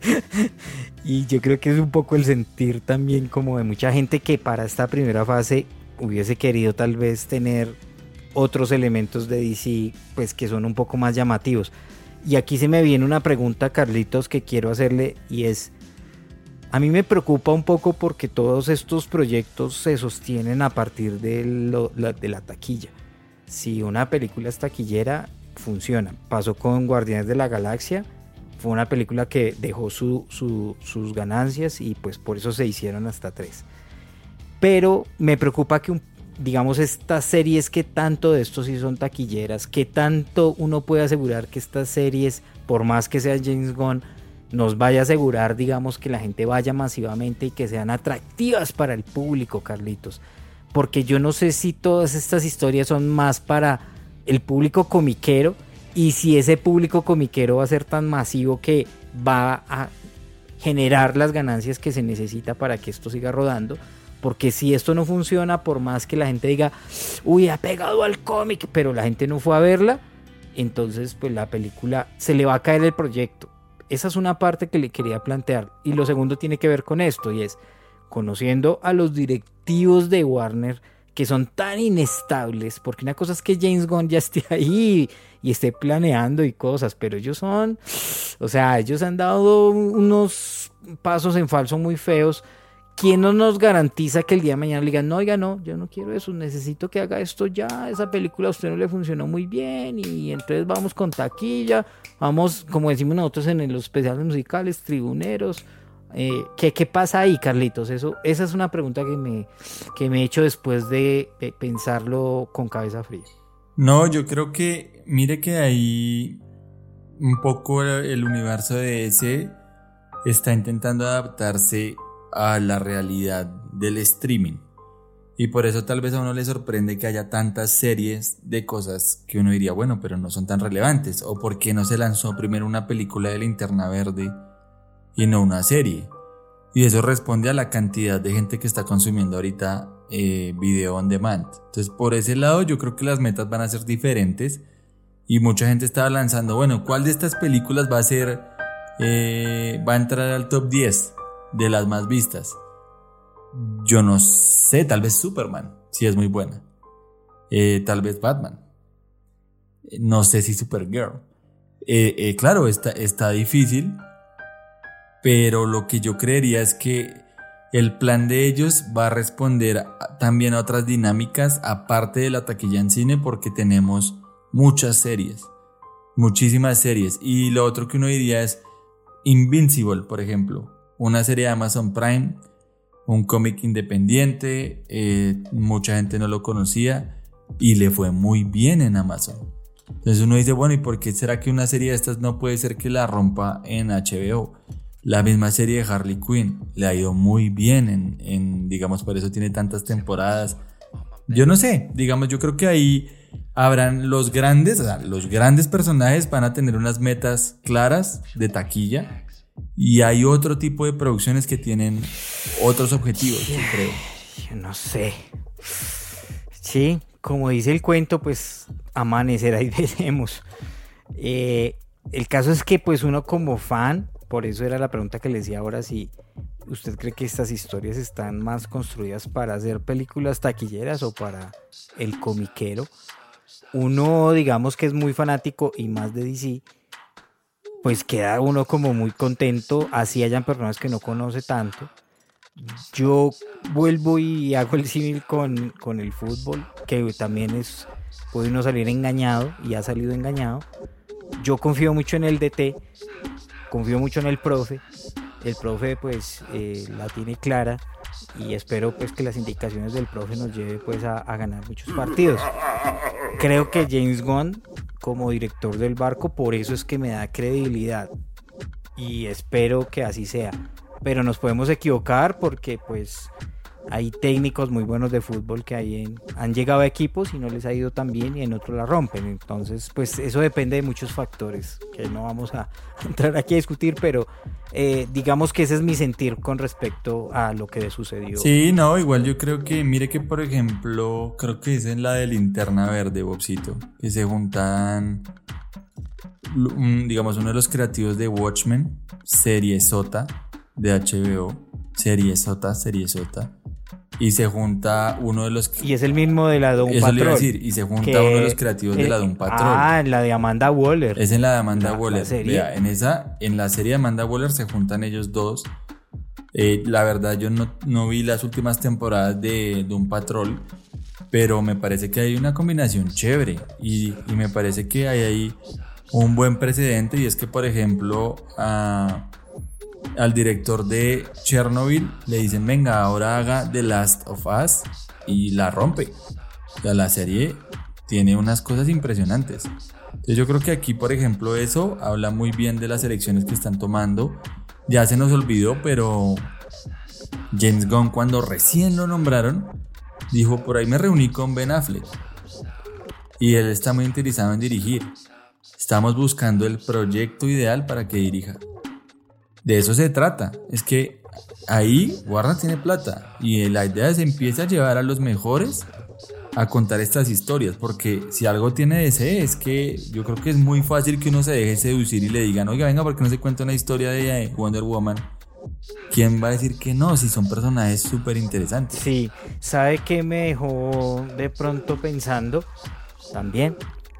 S2: Y yo creo que es un poco el sentir también como de mucha gente que para esta primera fase hubiese querido tal vez tener otros elementos de D C, pues que son un poco más llamativos. Y aquí se me viene una pregunta, Carlitos, que quiero hacerle, y es, a mí me preocupa un poco porque todos estos proyectos se sostienen a partir de, lo, la, de la taquilla. Si una película es taquillera, funciona. Pasó con Guardianes de la Galaxia, fue una película que dejó su, su, sus ganancias y pues por eso se hicieron hasta tres. Pero me preocupa que un digamos estas series, que tanto de esto sí son taquilleras, que tanto uno puede asegurar que estas series, por más que sea James Gunn, nos vaya a asegurar, digamos, que la gente vaya masivamente y que sean atractivas para el público, Carlitos. Porque yo no sé si todas estas historias son más para el público comiquero y si ese público comiquero va a ser tan masivo que va a generar las ganancias que se necesita para que esto siga rodando. Porque si esto no funciona, por más que la gente diga, uy, ha pegado al cómic, pero la gente no fue a verla, entonces pues la película se le va a caer el proyecto. Esa es una parte que le quería plantear. Y lo segundo tiene que ver con esto, y es, conociendo a los directivos de Warner, que son tan inestables, porque una cosa es que James Gunn ya esté ahí y esté planeando y cosas, pero ellos son, o sea, ellos han dado unos pasos en falso muy feos. ¿Quién no nos garantiza que el día de mañana le digan, no, oiga, no, yo no quiero eso, necesito que haga esto ya, esa película a usted no le funcionó muy bien y entonces vamos con taquilla, vamos, como decimos nosotros en los especiales musicales, tribuneros? Eh, ¿qué, ¿Qué pasa ahí, Carlitos? Eso, esa es una pregunta que me, que me he hecho después de, de pensarlo con cabeza fría.
S1: No, yo creo que, mire que ahí un poco el universo de D C está intentando adaptarse a la realidad del streaming, y por eso tal vez a uno le sorprende que haya tantas series de cosas que uno diría, bueno, pero no son tan relevantes, o por qué no se lanzó primero una película de Linterna Verde y no una serie. Y eso responde a la cantidad de gente que está consumiendo ahorita eh, video on demand. Entonces, por ese lado, yo creo que las metas van a ser diferentes. Y mucha gente estaba lanzando, bueno, ¿cuál de estas películas va a ser, eh, va a entrar al top diez de las más vistas? Yo no sé, tal vez Superman, si es muy buena. Eh, tal vez Batman. No sé si Supergirl. Eh, eh, claro, está, está difícil. Pero lo que yo creería es que el plan de ellos va a responder a, también a otras dinámicas aparte de la taquilla en cine, porque tenemos muchas series, muchísimas series. Y lo otro que uno diría es Invincible, por ejemplo, una serie de Amazon Prime, un cómic independiente, eh, mucha gente no lo conocía y le fue muy bien en Amazon. Entonces uno dice, bueno, ¿y por qué será que una serie de estas no puede ser que la rompa en H B O? La misma serie de Harley Quinn le ha ido muy bien en, en, digamos, por eso tiene tantas temporadas. Yo no sé, digamos, yo creo que ahí habrán los grandes, o sea, los grandes personajes van a tener unas metas claras de taquilla, y hay otro tipo de producciones que tienen otros objetivos, yo creo.
S2: Yo no sé. Sí, como dice el cuento, pues amanecerá y veremos. Eh, el caso es que pues uno como fan, por eso era la pregunta que le decía ahora, si usted cree que estas historias están más construidas para hacer películas taquilleras o para el comiquero. Uno, digamos que es muy fanático y más de D C, pues queda uno como muy contento, así hayan personas que no conoce tanto. Yo vuelvo y hago el símil con, con el fútbol, que también es, puede uno salir engañado y ha salido engañado. Yo confío mucho en el D T, confío mucho en el profe. El profe pues eh, la tiene clara y espero pues que las indicaciones del profe nos lleve pues a, a ganar muchos partidos. Creo que James Gunn como director del barco, por eso es que me da credibilidad y espero que así sea. Pero nos podemos equivocar porque pues hay técnicos muy buenos de fútbol que hay en, han llegado a equipos y no les ha ido tan bien y en otros la rompen. Entonces pues eso depende de muchos factores que no vamos a entrar aquí a discutir, pero eh, digamos que ese es mi sentir con respecto a lo que sucedió.
S1: Sí, no, igual yo creo que, mire que por ejemplo, creo que es en la de Linterna Verde, Bobcito, que se juntan, digamos, uno de los creativos de Watchmen, serie sota de H B O, serie sota, serie sota. Y se junta uno de los...
S2: Y es el mismo de la Doom Patrol.
S1: Eso le iba a decir. Y se junta que, uno de los creativos eh, de la Doom Patrol.
S2: Ah, en la de Amanda Waller.
S1: Es en la de Amanda la, Waller. La Vea, en esa, en la serie de Amanda Waller se juntan ellos dos. Eh, la verdad, yo no, no vi las últimas temporadas de Doom Patrol, pero me parece que hay una combinación chévere. Y, y me parece que hay ahí un buen precedente. Y es que, por ejemplo, a... al director de Chernobyl le dicen, venga, ahora haga The Last of Us, y la rompe. O sea, la serie tiene unas cosas impresionantes. Entonces yo creo que aquí, por ejemplo, eso habla muy bien de las elecciones que están tomando. Ya se nos olvidó, pero James Gunn, cuando recién lo nombraron, dijo, por ahí me reuní con Ben Affleck y él está muy interesado en dirigir. Estamos buscando el proyecto ideal para que dirija. De eso se trata, es que ahí Warner tiene plata y la idea es que empiece a llevar a los mejores a contar estas historias, porque si algo tiene D C es que yo creo que es muy fácil que uno se deje seducir y le digan, oiga, venga, ¿por qué no se cuenta una historia de Wonder Woman? ¿Quién va a decir que no si son personajes súper interesantes?
S2: Sí, ¿sabe qué me dejó de pronto pensando también?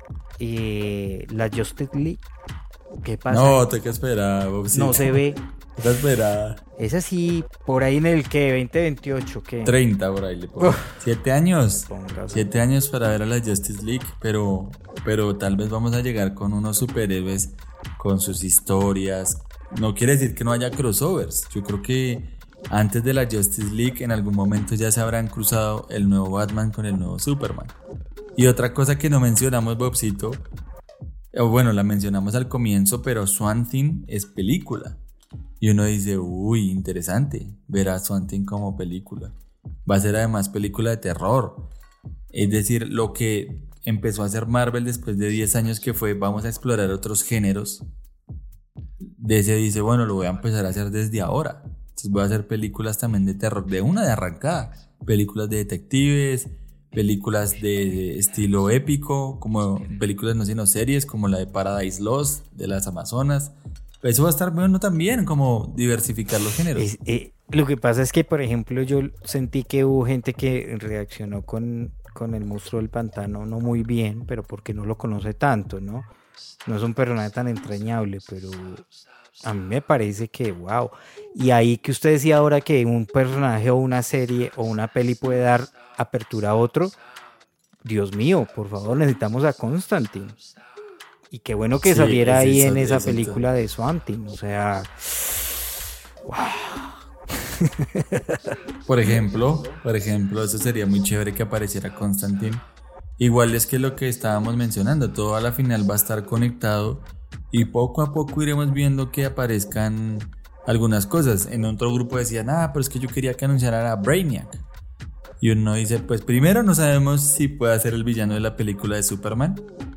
S2: Eh, la Justice League. ¿Qué pasa?
S1: No, te que esperar, Bobcito.
S2: No se ve.
S1: Te espera.
S2: Es así, por ahí en el que veinte veintiocho, ¿qué?
S1: treinta por ahí le pongo. Siete años. Siete años para ver a la Justice League, pero, pero tal vez vamos a llegar con unos superhéroes con sus historias. No quiere decir que no haya crossovers. Yo creo que antes de la Justice League en algún momento ya se habrán cruzado el nuevo Batman con el nuevo Superman. Y otra cosa que no mencionamos, Bobcito, bueno, la mencionamos al comienzo, pero Swamp Thing es película. Y uno dice, uy, interesante ver a Swamp Thing como película. Va a ser además película de terror. Es decir, lo que empezó a hacer Marvel después de diez años, que fue, vamos a explorar otros géneros. D C dice, bueno, lo voy a empezar a hacer desde ahora. Entonces voy a hacer películas también de terror, de una de arrancada. Películas de detectives, películas de estilo épico, como películas, no sé, no series, como la de Paradise Lost, de las Amazonas. Eso va a estar bueno también, como diversificar los géneros.
S2: Es, eh, lo que pasa es que, por ejemplo, yo sentí que hubo gente que reaccionó con, con el monstruo del pantano no muy bien, pero porque no lo conoce tanto, ¿no? No es un personaje tan entrañable, pero a mí me parece que, wow. Y ahí que usted decía ahora que un personaje o una serie o una peli puede dar apertura a otro, Dios mío, por favor, necesitamos a Constantine. Y qué bueno que sí, saliera ahí eso, en esa exacto. película de Swamp Thing, o sea, wow.
S1: Por ejemplo, por ejemplo, eso sería muy chévere que apareciera Constantine. Igual es que lo que estábamos mencionando, todo a la final va a estar conectado y poco a poco iremos viendo que aparezcan algunas cosas. En otro grupo decían, ah, pero es que yo quería que anunciaran a Brainiac. Y uno dice, pues primero no sabemos si puede ser el villano de la película de Superman.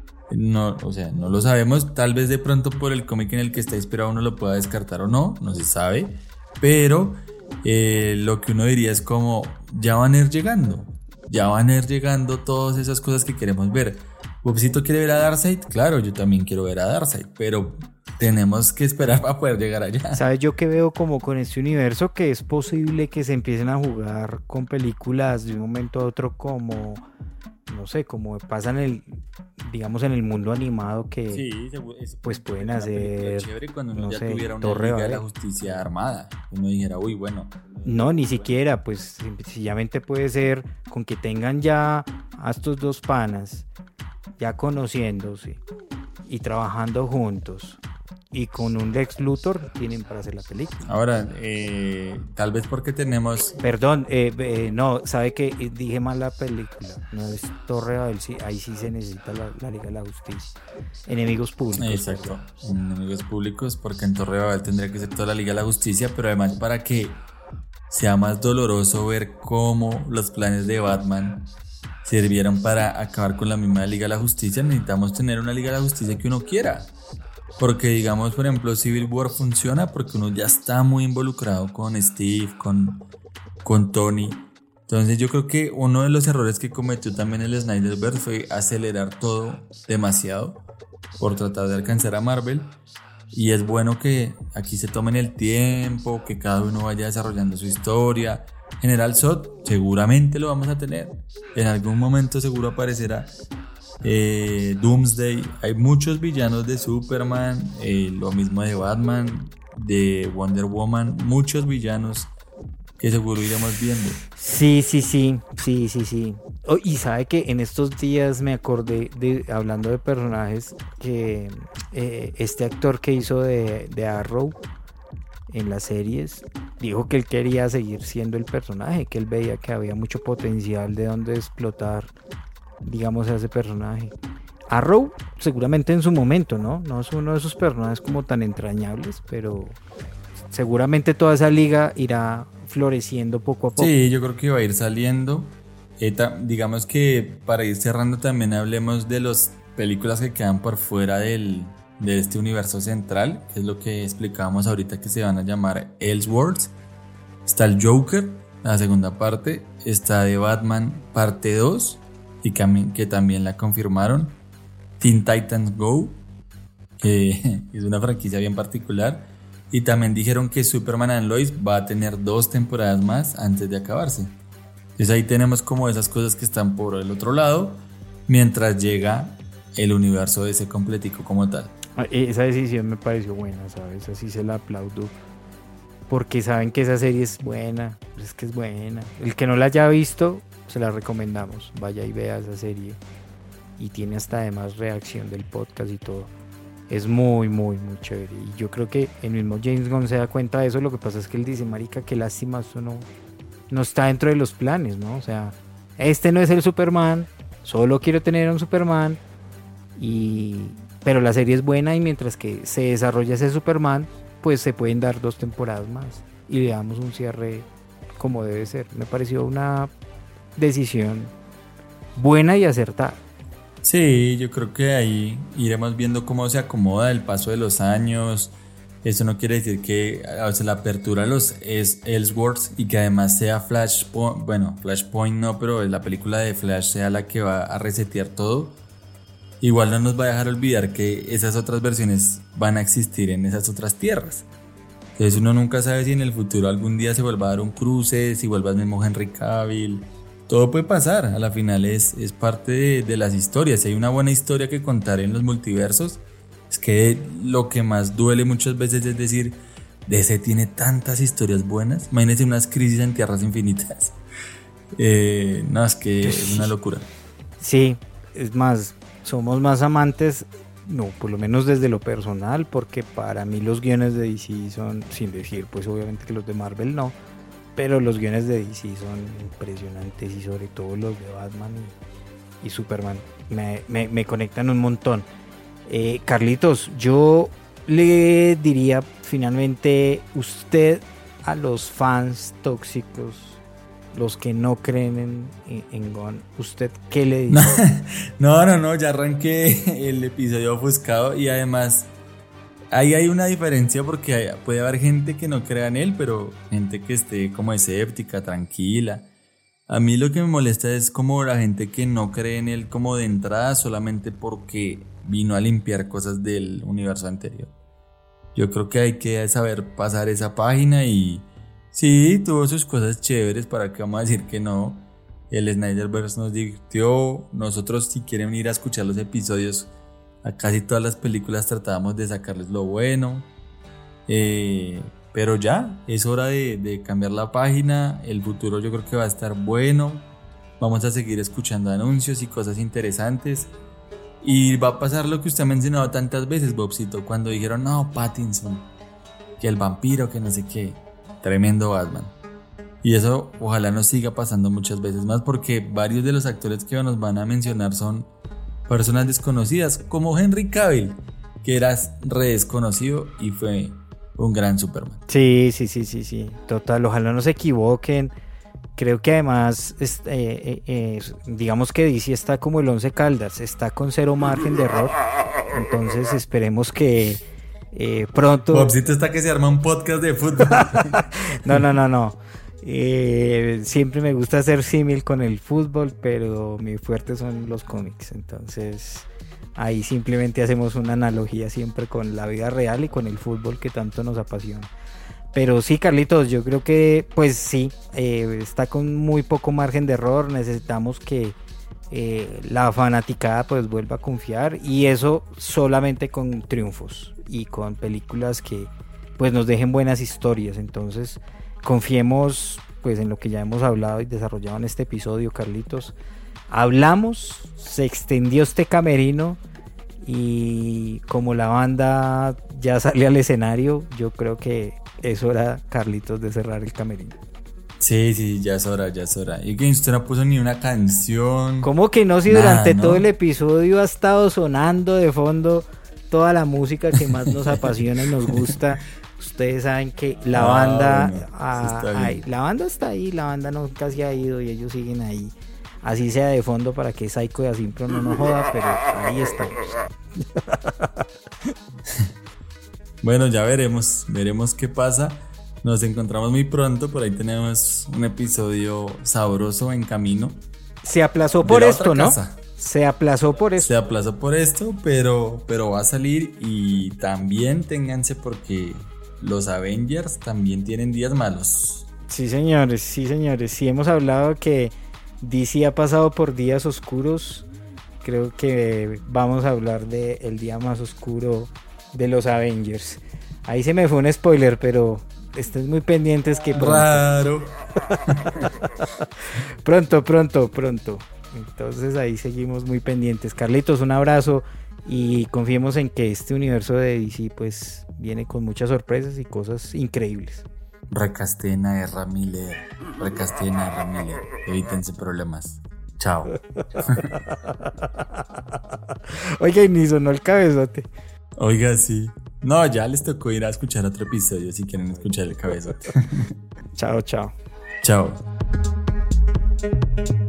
S1: No, o sea, no lo sabemos. Tal vez de pronto por el cómic en el que está inspirado uno lo pueda descartar o no, no se sabe. Pero eh, lo que uno diría es como, ya van a ir llegando. Ya van a ir llegando todas esas cosas que queremos ver. ¿Bobcito quiere ver a Darkseid? Claro, yo también quiero ver a Darkseid, pero tenemos que esperar para poder llegar allá.
S2: ¿Sabes yo qué veo como con este universo? Que es posible que se empiecen a jugar con películas de un momento a otro como, no sé, como pasa en el, digamos en el mundo animado que
S1: sí, es,
S2: pues pueden hacer,
S1: chévere cuando uno
S2: no
S1: ya
S2: sé,
S1: tuviera una
S2: Torre
S1: Liga de la Justicia armada. Uno dijera, uy, bueno.
S2: No, ni siquiera, pues sencillamente puede ser con que tengan ya a estos dos panas ya conociéndose y trabajando juntos y con un Lex Luthor tienen para hacer la película.
S1: Ahora, eh, tal vez porque tenemos...
S2: Perdón, eh, eh, no, sabe que dije mal la película, no es Torre Babel, sí, ahí sí se necesita la, la Liga de la Justicia. Enemigos públicos.
S1: Exacto, enemigos públicos, porque en Torre Babel tendría que ser toda la Liga de la Justicia, pero además para que sea más doloroso ver cómo los planes de Batman sirvieron para acabar con la misma Liga de la Justicia, necesitamos tener una Liga de la Justicia que uno quiera. Porque digamos, por ejemplo, Civil War funciona porque uno ya está muy involucrado con Steve, con, con Tony. Entonces yo creo que uno de los errores que cometió también el Snyderverse fue acelerar todo demasiado por tratar de alcanzar a Marvel. Y es bueno que aquí se tomen el tiempo, que cada uno vaya desarrollando su historia. General Zod seguramente lo vamos a tener. En algún momento seguro aparecerá. Eh, Doomsday, hay muchos villanos de Superman, eh, lo mismo de Batman, de Wonder Woman, muchos villanos que seguro iremos viendo.
S2: Sí, sí, sí, sí, sí, sí. Oh, y sabe que en estos días me acordé de, hablando de personajes, que eh, este actor que hizo de, de Arrow en las series dijo que él quería seguir siendo el personaje, que él veía que había mucho potencial de donde explotar, digamos, a ese personaje. Arrow seguramente en su momento, ¿no? No es uno de esos personajes como tan entrañables, pero seguramente toda esa liga irá floreciendo poco a poco.
S1: Sí, yo creo que va a ir saliendo. Eh, ta- digamos que para ir cerrando también hablemos de las películas que quedan por fuera del, de este universo central, que es lo que explicábamos ahorita, que se van a llamar Elseworlds. Está el Joker, la segunda parte. Está de Batman parte dos, y que, que también la confirmaron. Teen Titans Go, que es una franquicia bien particular. Y también dijeron que Superman and Lois va a tener dos temporadas más antes de acabarse. Entonces ahí tenemos como esas cosas que están por el otro lado, mientras llega el universo de ese completico como tal.
S2: Esa decisión me pareció buena, ¿sabes? Así se la aplaudo. Porque saben que esa serie es buena, es que es buena. El que no la haya visto, se la recomendamos. Vaya y vea esa serie. Y tiene hasta además reacción del podcast y todo. Es muy, muy, muy chévere. Y yo creo que el mismo James Gunn se da cuenta de eso. Lo que pasa es que él dice, marica, qué lástima, esto no, no está dentro de los planes, ¿no? O sea, este no es el Superman, solo quiero tener un Superman. Y... pero la serie es buena, y mientras que se desarrolla ese Superman, pues se pueden dar dos temporadas más y le damos un cierre como debe ser. Me pareció una decisión buena y acertada.
S1: Sí, yo creo que ahí iremos viendo cómo se acomoda el paso de los años, eso no quiere decir que o sea, la apertura a los es Elseworlds y que además sea Flashpoint, bueno, Flashpoint no, pero la película de Flash sea la que va a resetear todo. Igual no nos va a dejar olvidar que esas otras versiones van a existir en esas otras tierras. Entonces uno nunca sabe si en el futuro algún día se vuelva a dar un cruce, si vuelva el mismo Henry Cavill. Todo puede pasar, a la final es, es parte de, de las historias. Si hay una buena historia que contar en los multiversos, es que lo que más duele muchas veces es decir, D C tiene tantas historias buenas. Imagínense unas crisis en tierras infinitas. Eh, no, es que es una locura.
S2: Sí, es más, somos más amantes, no, por lo menos desde lo personal, porque para mí los guiones de D C son, sin decir, pues obviamente que los de Marvel no, pero los guiones de D C son impresionantes y sobre todo los de Batman y, y Superman me, me, me conectan un montón. Eh, Carlitos, yo le diría finalmente, usted a los fans tóxicos, los que no creen en, en, en Gunn, ¿usted qué le dice?
S1: No, no, no, ya arranqué el episodio ofuscado y además ahí hay una diferencia porque hay, puede haber gente que no crea en él, pero gente que esté como escéptica, tranquila. A mí lo que me molesta es como la gente que no cree en él como de entrada solamente porque vino a limpiar cosas del universo anterior. Yo creo que hay que saber pasar esa página y sí, tuvo sus cosas chéveres, para que vamos a decir que no. El Snyderverse nos divirtió. Nosotros, si quieren ir a escuchar los episodios, a casi todas las películas tratábamos de sacarles lo bueno. Eh, pero ya, es hora de, de cambiar la página. El futuro yo creo que va a estar bueno. Vamos a seguir escuchando anuncios y cosas interesantes. Y va a pasar lo que usted ha mencionado tantas veces, Bobcito, cuando dijeron, no, Pattinson, que el vampiro, que no sé qué. Tremendo Batman. Y eso ojalá nos siga pasando muchas veces más, porque varios de los actores que nos van a mencionar son personas desconocidas, como Henry Cavill, que era re desconocido y fue un gran Superman.
S2: Sí, sí, sí, sí, sí, total, ojalá no se equivoquen. Creo que además, es, eh, eh, eh, digamos que D C está como el Once Caldas, está con cero margen de error, entonces esperemos que eh, pronto...
S1: Bobcito está que se arma un podcast de fútbol.
S2: no, no, no, no. Eh, siempre me gusta hacer símil con el fútbol, pero mi fuerte son los cómics, entonces ahí simplemente hacemos una analogía siempre con la vida real y con el fútbol que tanto nos apasiona. Pero sí, Carlitos, yo creo que pues sí, eh, está con muy poco margen de error. Necesitamos que eh, la fanaticada pues vuelva a confiar, y eso solamente con triunfos y con películas que pues nos dejen buenas historias. Entonces confiemos pues en lo que ya hemos hablado y desarrollado en este episodio, Carlitos. Hablamos, se extendió este camerino y como la banda ya sale al escenario, yo creo que es hora, Carlitos, de cerrar el camerino.
S1: Sí, sí, ya es hora, ya es hora. Y que usted no puso ni una canción.
S2: ¿Cómo que no? Si nada, durante ¿no? todo el episodio ha estado sonando de fondo toda la música que más nos apasiona y nos gusta. Ustedes saben que la ah, banda bueno, ah, ay, la banda está ahí, la banda nunca se ha ido y ellos siguen ahí. Así sea de fondo para que Psycho de Asimpro no nos joda, pero ahí estamos.
S1: Bueno, ya veremos, veremos qué pasa. Nos encontramos muy pronto, por ahí tenemos un episodio sabroso en camino.
S2: Se aplazó por esto, ¿no? Casa. Se aplazó por esto.
S1: Se aplazó por esto, pero, pero va a salir, y también ténganse porque los Avengers también tienen días malos.
S2: Sí, señores, sí, señores. Sí, hemos hablado que D C ha pasado por días oscuros. Creo que vamos a hablar de el día más oscuro de los Avengers. Ahí se me fue un spoiler, pero estén muy pendientes que pronto.
S1: Raro.
S2: pronto, pronto, pronto. Entonces ahí seguimos muy pendientes. Carlitos, un abrazo y confiemos en que este universo de D C pues viene con muchas sorpresas y cosas increíbles.
S1: Recasteen a Ezra Miller. Recasteen a Ezra Miller. Evítense problemas. Chao.
S2: Oiga, y ni sonó el cabezote.
S1: Oiga, sí. No, ya les tocó ir a escuchar otro episodio si quieren escuchar el cabezote.
S2: Chao, chao.
S1: Chao.